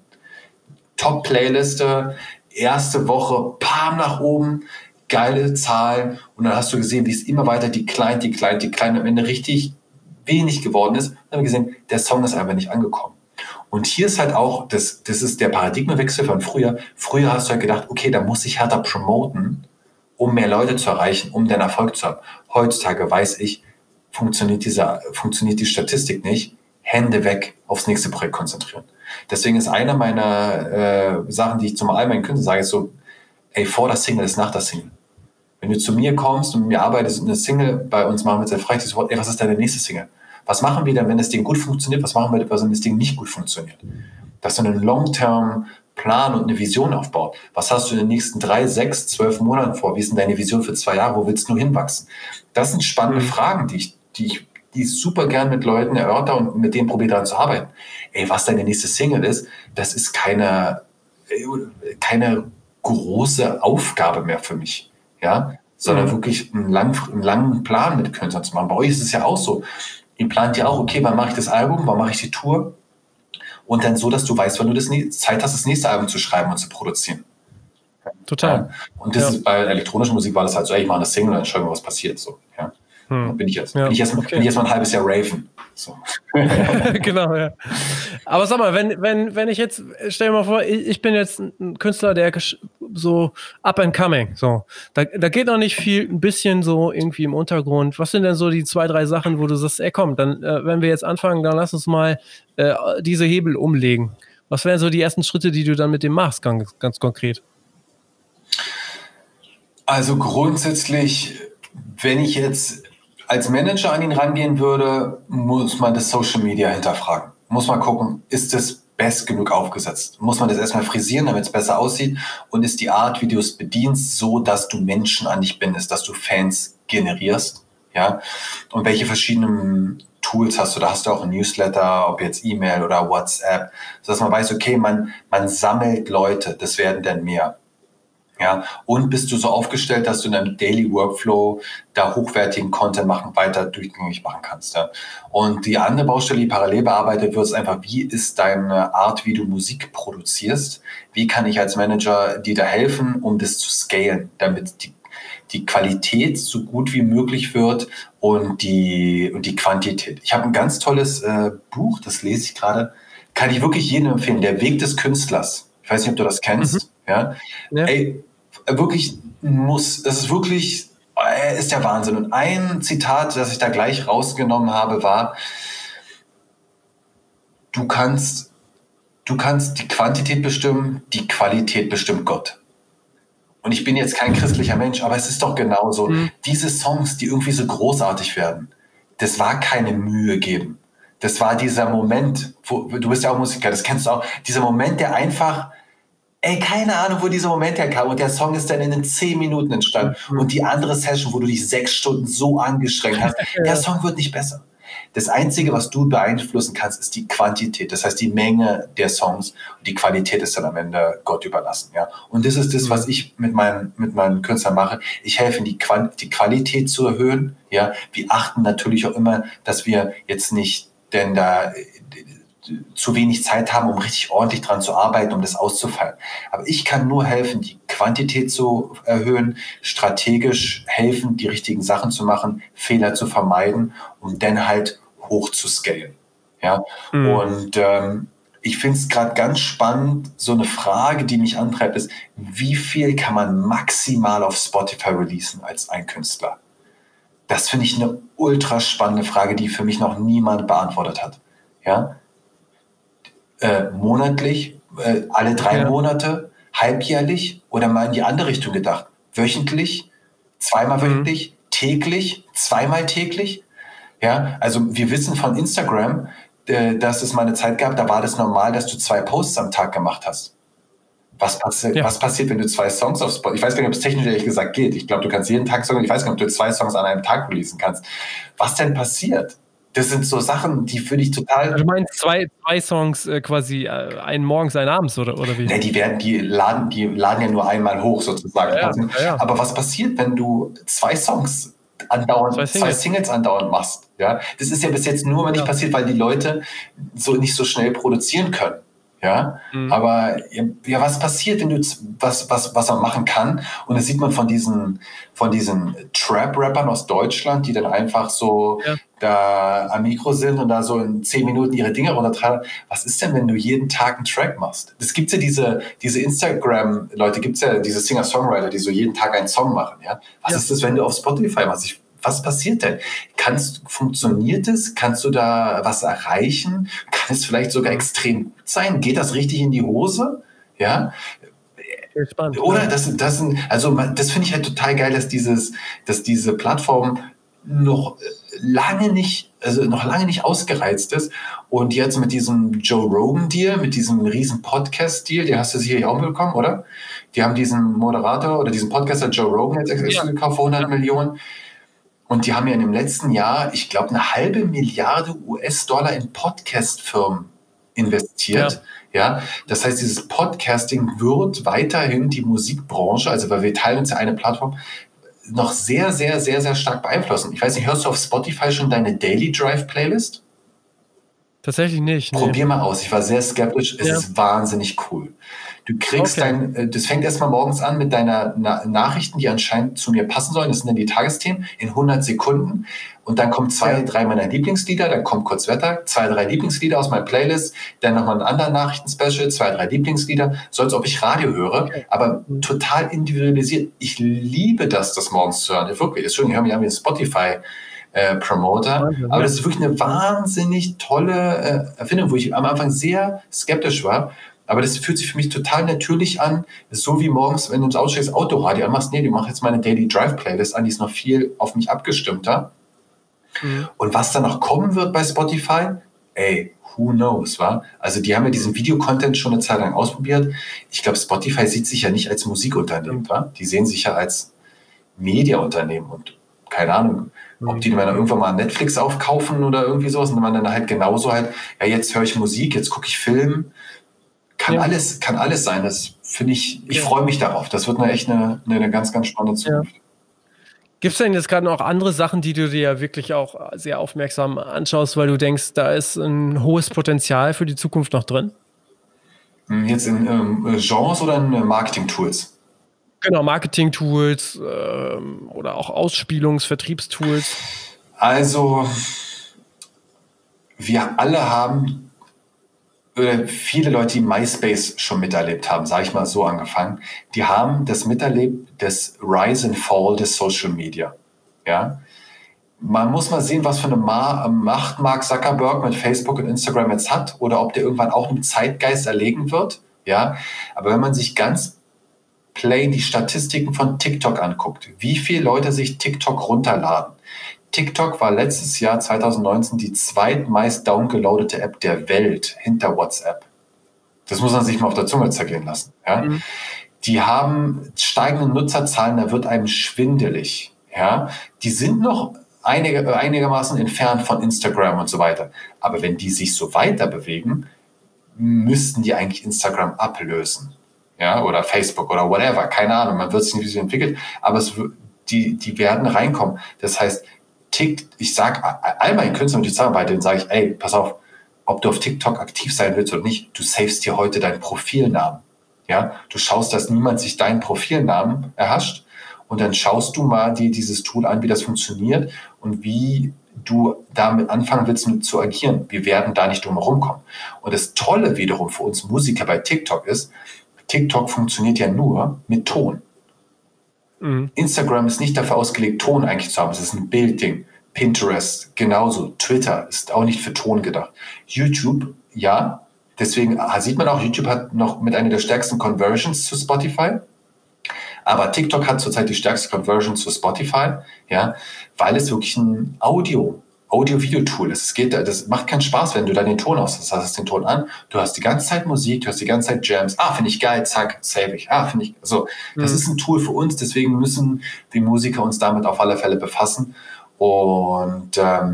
Top-Playliste, erste Woche, Pam nach oben, geile Zahlen. Und dann hast du gesehen, wie es immer weiter declined, am Ende richtig wenig geworden ist. Dann haben wir gesehen, der Song ist einfach nicht angekommen. Und hier ist halt auch, das ist der Paradigmenwechsel von früher. Früher hast du halt gedacht, okay, da muss ich härter promoten, um mehr Leute zu erreichen, um den Erfolg zu haben. Heutzutage weiß ich, funktioniert die Statistik nicht. Hände weg, aufs nächste Projekt konzentrieren. Deswegen ist eine meiner Sachen, die ich zum all meinen Künstlern sage, ist so, vor der Single ist nach der Single. Wenn du zu mir kommst und mit mir arbeitest und eine Single bei uns machen mit sehr frei, was ist deine nächste Single? Was machen wir dann, wenn das Ding gut funktioniert? Was machen wir, wenn das Ding nicht gut funktioniert? Dass du einen Long-Term-Plan und eine Vision aufbaut. Was hast du in den nächsten 3, 6, 12 Monaten vor? Wie ist denn deine Vision für 2 Jahre? Wo willst du hinwachsen? Das sind spannende Fragen, die ich super gern mit Leuten erörter und mit denen probiere daran zu arbeiten. Was deine nächste Single ist, das ist keine große Aufgabe mehr für mich, ja, sondern wirklich einen langen Plan mit Künstlern zu machen. Bei euch ist es ja auch so. Ihr plant ja auch, okay, wann mache ich das Album, wann mache ich die Tour? Und dann so, dass du weißt, wann du Zeit hast, das nächste Album zu schreiben und zu produzieren.
Total.
Ja? Und das ist bei elektronischer Musik war das halt so, ich mache eine Single und dann schauen wir, was passiert. So, ja. Bin ich erst mal ein halbes Jahr Raven. So.
Genau, ja. Aber sag mal, wenn ich jetzt, stell dir mal vor, ich bin jetzt ein Künstler, der so up and coming, so. Da geht noch nicht viel, ein bisschen so irgendwie im Untergrund. Was sind denn so die 2, 3 Sachen, wo du sagst, komm, dann, wenn wir jetzt anfangen, dann lass uns mal diese Hebel umlegen. Was wären so die ersten Schritte, die du dann mit dem machst, ganz konkret?
Also grundsätzlich, wenn ich jetzt als Manager an ihn rangehen würde, muss man das Social Media hinterfragen. Muss man gucken, ist das best genug aufgesetzt? Muss man das erstmal frisieren, damit es besser aussieht? Und ist die Art, wie du es bedienst, so, dass du Menschen an dich bindest, dass du Fans generierst? Ja? Und welche verschiedenen Tools hast du? Da hast du auch ein Newsletter, ob jetzt E-Mail oder WhatsApp, sodass man weiß, okay, man sammelt Leute, das werden dann mehr. Ja, und bist du so aufgestellt, dass du in deinem Daily Workflow da hochwertigen Content weiter durchgängig machen kannst. Ja. Und die andere Baustelle, die parallel bearbeitet wird, ist einfach, wie ist deine Art, wie du Musik produzierst? Wie kann ich als Manager dir da helfen, um das zu scalen, damit die Qualität so gut wie möglich wird und die Quantität. Ich habe ein ganz tolles Buch, das lese ich gerade, kann ich wirklich jedem empfehlen, Der Weg des Künstlers. Ich weiß nicht, ob du das kennst. Ja. Ey, wirklich das ist wirklich, ist der Wahnsinn. Und ein Zitat, das ich da gleich rausgenommen habe, war, du kannst die Quantität bestimmen, die Qualität bestimmt Gott. Und ich bin jetzt kein christlicher Mensch, aber es ist doch genauso. Diese Songs, die irgendwie so großartig werden, das war keine Mühe geben. Das war dieser Moment, du bist ja auch Musiker, das kennst du auch, dieser Moment, der einfach, keine Ahnung, wo dieser Moment herkam. Und der Song ist dann in den 10 Minuten entstanden. Und die andere Session, wo du dich 6 Stunden so angestrengt hast, der Song wird nicht besser. Das Einzige, was du beeinflussen kannst, ist die Quantität. Das heißt, die Menge der Songs. Und die Qualität ist dann am Ende Gott überlassen. Ja? Und das ist das, was ich mit meinen Künstlern mache. Ich helfe, die Qualität zu erhöhen. Ja? Wir achten natürlich auch immer, dass wir jetzt nicht denn da zu wenig Zeit haben, um richtig ordentlich dran zu arbeiten, um das auszufallen. Aber ich kann nur helfen, die Quantität zu erhöhen, strategisch helfen, die richtigen Sachen zu machen, Fehler zu vermeiden, um dann halt hoch zu scalen. Ja? Und ich finde es gerade ganz spannend, so eine Frage, die mich antreibt, ist, wie viel kann man maximal auf Spotify releasen als ein Künstler? Das finde ich eine ultra spannende Frage, die für mich noch niemand beantwortet hat. Ja? Monatlich, alle 3 Monate, halbjährlich oder mal in die andere Richtung gedacht? Wöchentlich, zweimal wöchentlich, täglich, zweimal täglich? Ja, also wir wissen von Instagram, dass es mal eine Zeit gab, da war das normal, dass du 2 Posts am Tag gemacht hast. Was passiert, wenn du 2 Songs auf Spotify, ich weiß gar nicht, ob es technisch ehrlich gesagt geht. Ich glaube, du kannst jeden Tag Songs, ich weiß gar nicht, ob du 2 Songs an einem Tag releasen kannst. Was denn passiert? Das sind so Sachen, die finde ich total...
Du meinst 2 Songs quasi einen morgens, einen abends, oder wie?
Ne, die laden ja nur einmal hoch sozusagen.
Ja.
Aber was passiert, wenn du 2 Songs andauernd, 2 Singles andauernd machst? Ja? Das ist ja bis jetzt nur mal nicht passiert, weil die Leute nicht so schnell produzieren können. Ja, aber ja, was passiert, wenn du was man machen kann? Und das sieht man von diesen Trap-Rappern aus Deutschland, die dann einfach so da am Mikro sind und da so in 10 Minuten ihre Dinge runtertragen. Was ist denn, wenn du jeden Tag einen Track machst? Es gibt ja diese Instagram-Leute, gibt es ja diese Singer-Songwriter, die so jeden Tag einen Song machen. Ja, was ist das, wenn du auf Spotify machst? Was passiert denn? Funktioniert es? Kannst du da was erreichen? Kann es vielleicht sogar extrem gut sein? Geht das richtig in die Hose? Ja.
Spannend.
Oder das finde ich halt total geil, dass diese Plattform noch lange nicht ausgereizt ist. Und jetzt mit diesem Joe Rogan-Deal, mit diesem riesen Podcast-Deal, den hast du sicherlich auch mitbekommen, oder? Die haben diesen Moderator oder diesen Podcaster Joe Rogan jetzt gekauft für 100 Millionen. Und die haben ja in dem letzten Jahr, ich glaube, 1/2 Milliarde US-Dollar in Podcast-Firmen investiert. Ja, das heißt, dieses Podcasting wird weiterhin die Musikbranche, also weil wir teilen uns ja eine Plattform, noch sehr, sehr, sehr, sehr stark beeinflussen. Ich weiß nicht, hörst du auf Spotify schon deine Daily Drive Playlist?
Tatsächlich nicht. Nee.
Probier mal aus. Ich war sehr skeptisch. Es ist wahnsinnig cool. Du kriegst das fängt erstmal morgens an mit deiner Nachrichten, die anscheinend zu mir passen sollen. Das sind dann die Tagesthemen in 100 Sekunden. Und dann kommen 2, 3 meiner Lieblingslieder. Dann kommt kurz Wetter, 2, 3 Lieblingslieder aus meiner Playlist. Dann nochmal ein anderer Nachrichten-Special, 2, 3 Lieblingslieder. So als ob ich Radio höre, aber total individualisiert. Ich liebe das morgens zu hören. Wirklich, Entschuldigung, ich höre mich an wie ein Spotify Promoter. Aber das ist wirklich eine wahnsinnig tolle Erfindung, wo ich am Anfang sehr skeptisch war. Aber das fühlt sich für mich total natürlich an, so wie morgens, wenn du ins Auto steigst, Autoradio anmachst, nee, du machst jetzt meine Daily Drive Playlist an, die ist noch viel auf mich abgestimmter. Und was dann noch kommen wird bei Spotify, who knows, wa? Also die haben ja diesen Videocontent schon eine Zeit lang ausprobiert. Ich glaube, Spotify sieht sich ja nicht als Musikunternehmen, wa? Die sehen sich ja als Mediaunternehmen und keine Ahnung, ob die dann irgendwann mal Netflix aufkaufen oder irgendwie sowas und man dann halt genauso halt, ja, jetzt höre ich Musik, jetzt gucke ich Film. kann alles sein. Das finde ich freue mich darauf. Das wird echt eine ganz, ganz spannende Zukunft. Ja.
Gibt es denn jetzt gerade noch andere Sachen, die du dir wirklich auch sehr aufmerksam anschaust, weil du denkst, da ist ein hohes Potenzial für die Zukunft noch drin?
Jetzt in Genres oder in Marketing-Tools?
Genau, Marketing-Tools oder auch Vertriebstools.
Also, wir alle haben, viele Leute, die MySpace schon miterlebt haben, sage ich mal so angefangen, die haben das miterlebt, das Rise and Fall des Social Media. Ja? Man muss mal sehen, was für eine Macht Mark Zuckerberg mit Facebook und Instagram jetzt hat oder ob der irgendwann auch einem Zeitgeist erlegen wird. Ja? Aber wenn man sich ganz plain die Statistiken von TikTok anguckt, wie viele Leute sich TikTok runterladen. TikTok war letztes Jahr 2019 die zweitmeist downgeloadete App der Welt hinter WhatsApp. Das muss man sich mal auf der Zunge zergehen lassen. Ja? Die haben steigende Nutzerzahlen, da wird einem schwindelig. Ja? Die sind noch einigermaßen entfernt von Instagram und so weiter. Aber wenn die sich so weiter bewegen, müssten die eigentlich Instagram ablösen. Ja? Oder Facebook oder whatever. Keine Ahnung, man wird sich nicht, wie sie entwickelt. Aber die werden reinkommen. Das heißt, ich sage all meinen Künstlern, die sagen, bei denen sage ich, ey, pass auf, ob du auf TikTok aktiv sein willst oder nicht, du savest dir heute deinen Profilnamen. Ja? Du schaust, dass niemand sich deinen Profilnamen erhascht und dann schaust du mal dir dieses Tool an, wie das funktioniert und wie du damit anfangen willst, mit zu agieren. Wir werden da nicht drum herum kommen. Und das Tolle wiederum für uns Musiker bei TikTok ist, TikTok funktioniert ja nur mit Ton. Instagram ist nicht dafür ausgelegt, Ton eigentlich zu haben. Es ist ein Bildding. Pinterest genauso. Twitter ist auch nicht für Ton gedacht. YouTube, ja. Deswegen sieht man auch, YouTube hat noch mit einer der stärksten Conversions zu Spotify. Aber TikTok hat zurzeit die stärkste Conversion zu Spotify, ja, weil es wirklich ein Audio-Video-Tool ist. Das macht keinen Spaß, wenn du dann den Ton hast. Das heißt, den Ton an, du hast die ganze Zeit Musik, du hast die ganze Zeit Jams. Finde ich geil, zack, save ich. Finde ich, so. Das ist ein Tool für uns, deswegen müssen die Musiker uns damit auf alle Fälle befassen. Und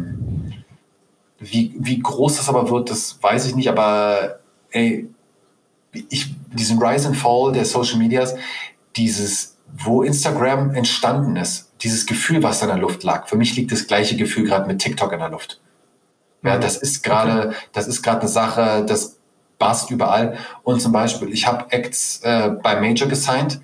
wie groß das aber wird, das weiß ich nicht, aber diesen Rise and Fall der Social Medias, wo Instagram entstanden ist, dieses Gefühl, was da in der Luft lag. Für mich liegt das gleiche Gefühl gerade mit TikTok in der Luft. Ja, das ist gerade eine Sache, das passt überall. Und zum Beispiel, ich habe Acts bei Major gesigned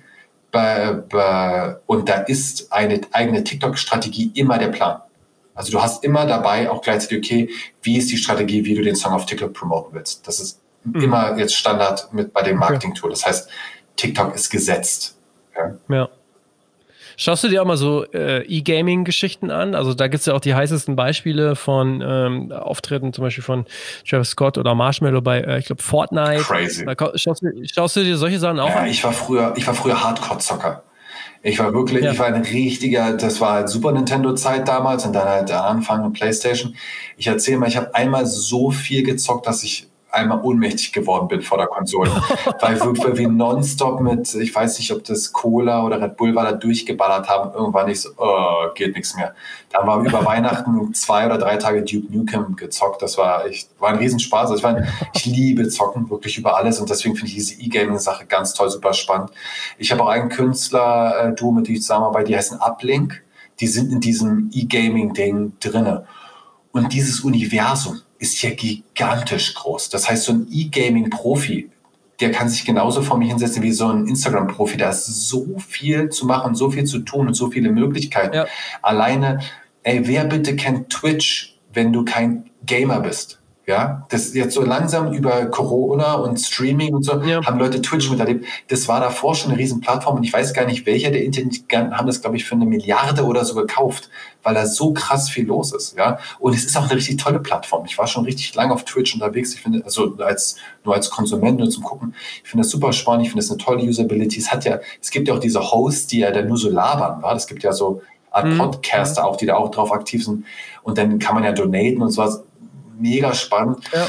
und da ist eine eigene TikTok-Strategie immer der Plan. Also du hast immer dabei auch gleichzeitig, okay, wie ist die Strategie, wie du den Song auf TikTok promoten willst. Das ist immer jetzt Standard bei dem Marketing-Tool. Das heißt, TikTok ist gesetzt.
Ja. Schaust du dir auch mal so E-Gaming-Geschichten an? Also da gibt es ja auch die heißesten Beispiele von Auftritten zum Beispiel von Travis Scott oder Marshmello bei, ich glaube, Fortnite.
Crazy.
Schaust du dir solche Sachen auch an?
Ich war früher Hardcore-Zocker. Ich war ein richtiger, das war halt Super Nintendo-Zeit damals und dann halt der Anfang und Playstation. Ich erzähle mal, ich habe einmal so viel gezockt, dass ich einmal ohnmächtig geworden bin vor der Konsole. Weil wir nonstop mit, ich weiß nicht, ob das Cola oder Red Bull war, da durchgeballert haben. Irgendwann nicht so, geht nichts mehr. Dann war über Weihnachten 2 oder 3 Tage Duke Nukem gezockt. Das war ein Riesenspaß. Also ich liebe Zocken wirklich über alles und deswegen finde ich diese E-Gaming-Sache ganz toll, super spannend. Ich habe auch einen Künstler-Duo, mit dem ich zusammenarbeite, die heißen Uplink. Die sind in diesem E-Gaming-Ding drinne. Und dieses Universum ist ja gigantisch groß. Das heißt, so ein E-Gaming-Profi, der kann sich genauso vor mir hinsetzen wie so ein Instagram-Profi. Da ist so viel zu machen, so viel zu tun und so viele Möglichkeiten. Ja. Alleine, wer bitte kennt Twitch, wenn du kein Gamer bist? Ja, das jetzt so langsam über Corona und Streaming und so haben Leute Twitch miterlebt. Das war davor schon eine riesen Plattform und ich weiß gar nicht, welcher der Internetgiganten haben das, glaube ich, für 1 Milliarde oder so gekauft, weil da so krass viel los ist. Ja, und es ist auch eine richtig tolle Plattform. Ich war schon richtig lange auf Twitch unterwegs. Ich finde, also nur als Konsument, nur zum Gucken, ich finde das super spannend. Ich finde das eine tolle Usability. Es gibt ja auch diese Hosts, die ja dann nur so labern, war. Es gibt ja so Podcaster auch, die da auch drauf aktiv sind. Und dann kann man ja donaten und sowas. Mega spannend. Ja.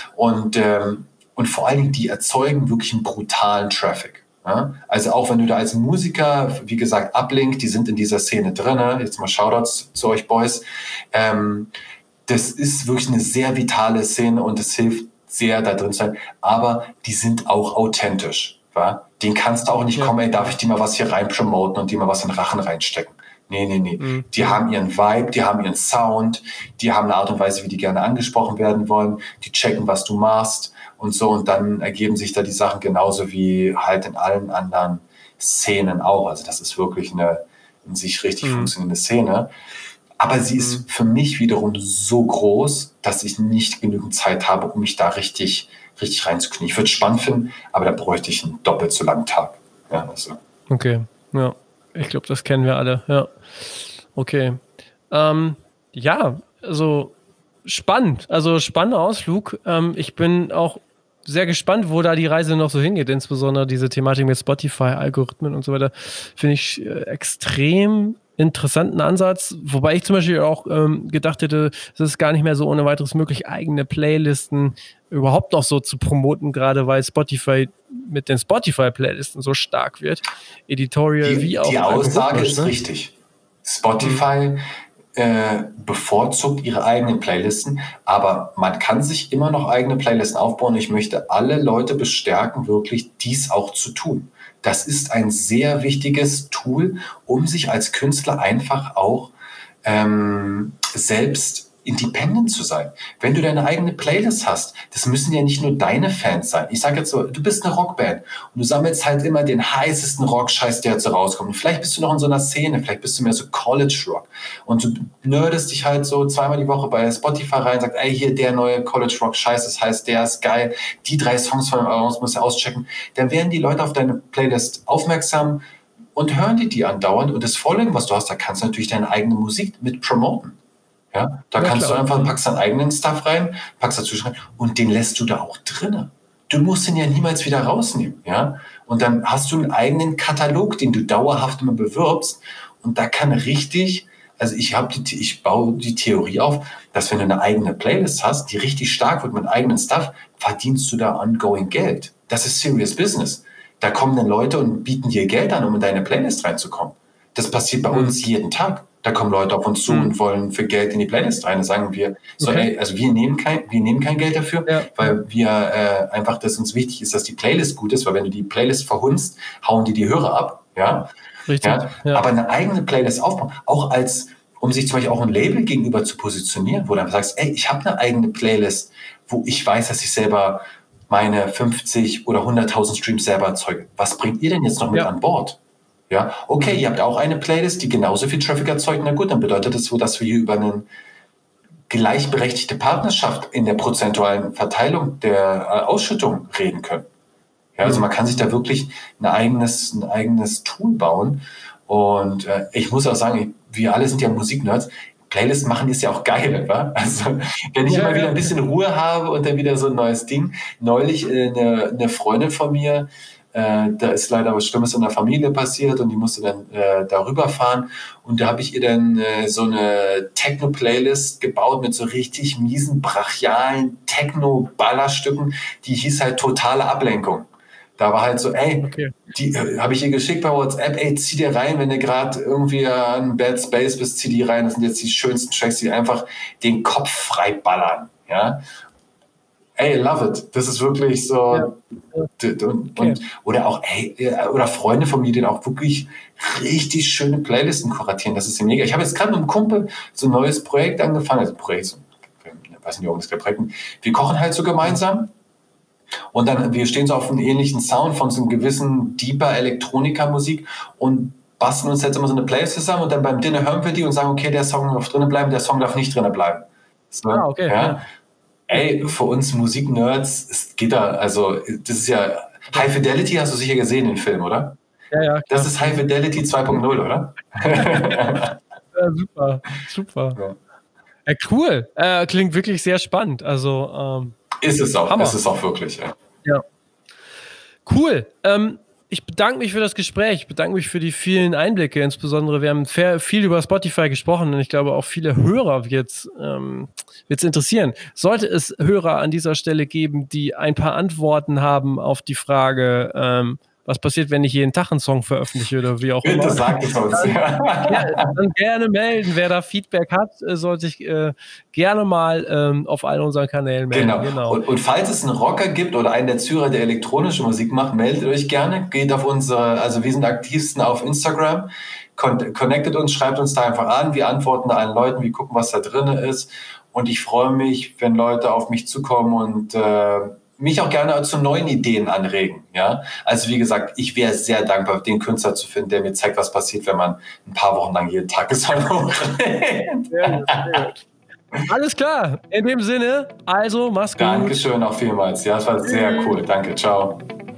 Und vor allen Dingen, die erzeugen wirklich einen brutalen Traffic. Ja? Also auch wenn du da als Musiker, wie gesagt, Uplink, die sind in dieser Szene drin, jetzt mal Shoutouts zu euch Boys, das ist wirklich eine sehr vitale Szene und es hilft sehr da drin sein, aber die sind auch authentisch. Wa? Den kannst du auch nicht kommen, ey, darf ich die mal was hier rein promoten und die mal was in den Rachen reinstecken. Nee. Die haben ihren Vibe, die haben ihren Sound, die haben eine Art und Weise, wie die gerne angesprochen werden wollen, die checken, was du machst und so, und dann ergeben sich da die Sachen genauso wie halt in allen anderen Szenen auch. Also das ist wirklich eine in sich richtig funktionierende Szene. Aber sie ist für mich wiederum so groß, dass ich nicht genügend Zeit habe, um mich da richtig reinzuknien. Ich würde es spannend finden, aber da bräuchte ich einen doppelt so langen Tag. Ja, also.
Okay, ja. Ich glaube, das kennen wir alle. Ja. Okay. Ja, also spannend. Also spannender Ausflug. Ich bin auch sehr gespannt, wo da die Reise noch so hingeht. Insbesondere diese Thematik mit Spotify, Algorithmen und so weiter. Finde ich extrem interessanten Ansatz. Wobei ich zum Beispiel auch gedacht hätte, es ist gar nicht mehr so ohne weiteres möglich, eigene Playlisten überhaupt noch so zu promoten, gerade weil Spotify mit den Spotify-Playlisten so stark wird. Editorial wie auch.
Die Aussage ist richtig. Spotify bevorzugt ihre eigenen Playlisten, aber man kann sich immer noch eigene Playlisten aufbauen. Ich möchte alle Leute bestärken, wirklich dies auch zu tun. Das ist ein sehr wichtiges Tool, um sich als Künstler einfach auch selbst independent zu sein. Wenn du deine eigene Playlist hast, das müssen ja nicht nur deine Fans sein. Ich sage jetzt so, du bist eine Rockband und du sammelst halt immer den heißesten Rock-Scheiß, der jetzt so rauskommt. Und vielleicht bist du noch in so einer Szene, vielleicht bist du mehr so College-Rock und du nerdest dich halt so zweimal die Woche bei Spotify rein und sagst, ey, hier der neue College-Rock-Scheiß, das heißt, der ist geil, die 3 Songs von uns musst du auschecken. Dann werden die Leute auf deine Playlist aufmerksam und hören die andauernd, und das Following, was du hast, da kannst du natürlich deine eigene Musik mit promoten. Ja, da kannst du einfach, packst deinen eigenen Stuff rein, packst dazu rein und den lässt du da auch drinne. Du musst ihn ja niemals wieder rausnehmen, ja. Und dann hast du einen eigenen Katalog, den du dauerhaft immer bewirbst, und da kann richtig, also ich baue die Theorie auf, dass wenn du eine eigene Playlist hast, die richtig stark wird mit eigenen Stuff, verdienst du da ongoing Geld. Das ist serious business. Da kommen dann Leute und bieten dir Geld an, um in deine Playlist reinzukommen. Das passiert bei uns jeden Tag. Da kommen Leute auf uns zu und wollen für Geld in die Playlist rein. Da sagen wir, so, ey, also wir nehmen kein Geld dafür, weil wir einfach, dass uns wichtig ist, dass die Playlist gut ist, weil wenn du die Playlist verhunzt, hauen die Hörer ab. Ja?
Richtig.
Ja? Aber eine eigene Playlist aufbauen, auch um sich zum Beispiel auch ein Label gegenüber zu positionieren, wo du dann sagst, ey, ich habe eine eigene Playlist, wo ich weiß, dass ich selber meine 50 oder 100.000 Streams selber erzeuge. Was bringt ihr denn jetzt noch mit an Bord? Ja, okay, ihr habt auch eine Playlist, die genauso viel Traffic erzeugt. Na gut, dann bedeutet das so, dass wir hier über eine gleichberechtigte Partnerschaft in der prozentualen Verteilung der Ausschüttung reden können. Ja, also man kann sich da wirklich ein eigenes Tool bauen. Und ich muss auch sagen, wir alle sind ja Musiknerds. Playlists machen ist ja auch geil, wa? Also wenn ich immer wieder ein bisschen Ruhe habe und dann wieder so ein neues Ding. Neulich eine Freundin von mir, da ist leider was Schlimmes in der Familie passiert und die musste dann darüber fahren, und da habe ich ihr dann so eine Techno-Playlist gebaut mit so richtig miesen, brachialen Techno-Ballerstücken, die hieß halt totale Ablenkung. Da war halt so, ey, die habe ich ihr geschickt bei WhatsApp, ey, zieh dir rein, wenn du gerade irgendwie an Bad Space bist, zieh die rein, das sind jetzt die schönsten Tracks, die einfach den Kopf frei ballern, ja. Ey, love it. Das ist wirklich so. Oder auch, oder Freunde von mir, die auch wirklich richtig schöne Playlisten kuratieren. Das ist ja mega. Ich habe jetzt gerade mit einem Kumpel so ein neues Projekt angefangen. Also ich weiß nicht, warum es Projekt. Wir kochen halt so gemeinsam. Und dann, wir stehen so auf einem ähnlichen Sound von so einem gewissen deeper Elektronika-Musik und basteln uns jetzt immer so eine Playlist zusammen, und dann beim Dinner hören wir die und sagen, okay, der Song darf drinnen bleiben, der Song darf nicht drinnen bleiben. So,
okay. Ja.
Ey, für uns Musiknerds, es geht da, also das ist ja, High Fidelity hast du sicher gesehen, den Film, oder?
Ja, klar.
Das ist High Fidelity 2.0, oder?
Ja, super. Ja, cool. Klingt wirklich sehr spannend. Also
ist es auch,
Hammer.
Ist es auch wirklich,
ja. Cool. Ich bedanke mich für das Gespräch, ich bedanke mich für die vielen Einblicke, insbesondere wir haben viel über Spotify gesprochen und ich glaube auch viele Hörer wird's interessieren. Sollte es Hörer an dieser Stelle geben, die ein paar Antworten haben auf die Frage, was passiert, wenn ich jeden Tag einen Song veröffentliche oder wie auch immer.
Bitte sagt es uns.
Dann gerne melden. Wer da Feedback hat, soll sich gerne mal auf all unseren Kanälen melden.
Genau. Und falls es einen Rocker gibt oder einen der Zürcher, der elektronische Musik macht, meldet euch gerne. Geht auf unsere, also wir sind aktivsten auf Instagram. Connectet uns, schreibt uns da einfach an. Wir antworten da allen Leuten, wir gucken, was da drin ist. Und ich freue mich, wenn Leute auf mich zukommen und mich auch gerne zu neuen Ideen anregen. Ja? Also wie gesagt, ich wäre sehr dankbar, den Künstler zu finden, der mir zeigt, was passiert, wenn man ein paar Wochen lang jeden Tag Song hochlädt.
Sehr gut. Alles klar, in dem Sinne, also mach's gut.
Dankeschön auch vielmals. Ja, es war sehr cool. Danke, ciao.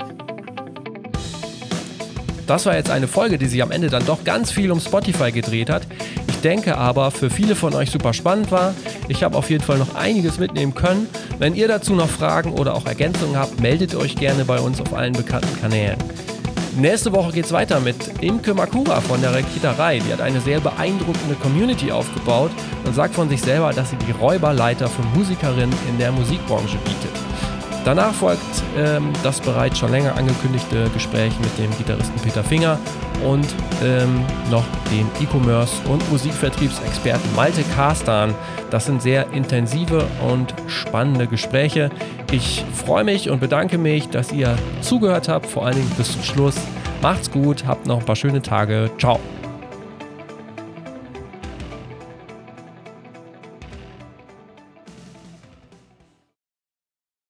Das war jetzt eine Folge, die sich am Ende dann doch ganz viel um Spotify gedreht hat. Ich denke aber, für viele von euch super spannend war. Ich habe auf jeden Fall noch einiges mitnehmen können. Wenn ihr dazu noch Fragen oder auch Ergänzungen habt, meldet euch gerne bei uns auf allen bekannten Kanälen. Nächste Woche geht's weiter mit Imke Makura von der Rekitarei. Die hat eine sehr beeindruckende Community aufgebaut und sagt von sich selber, dass sie die Räuberleiter für Musikerinnen in der Musikbranche bietet. Danach folgt das bereits schon länger angekündigte Gespräch mit dem Gitarristen Peter Finger und noch dem E-Commerce- und Musikvertriebsexperten Malte Karstan. Das sind sehr intensive und spannende Gespräche. Ich freue mich und bedanke mich, dass ihr zugehört habt, vor allen Dingen bis zum Schluss. Macht's gut, habt noch ein paar schöne Tage. Ciao.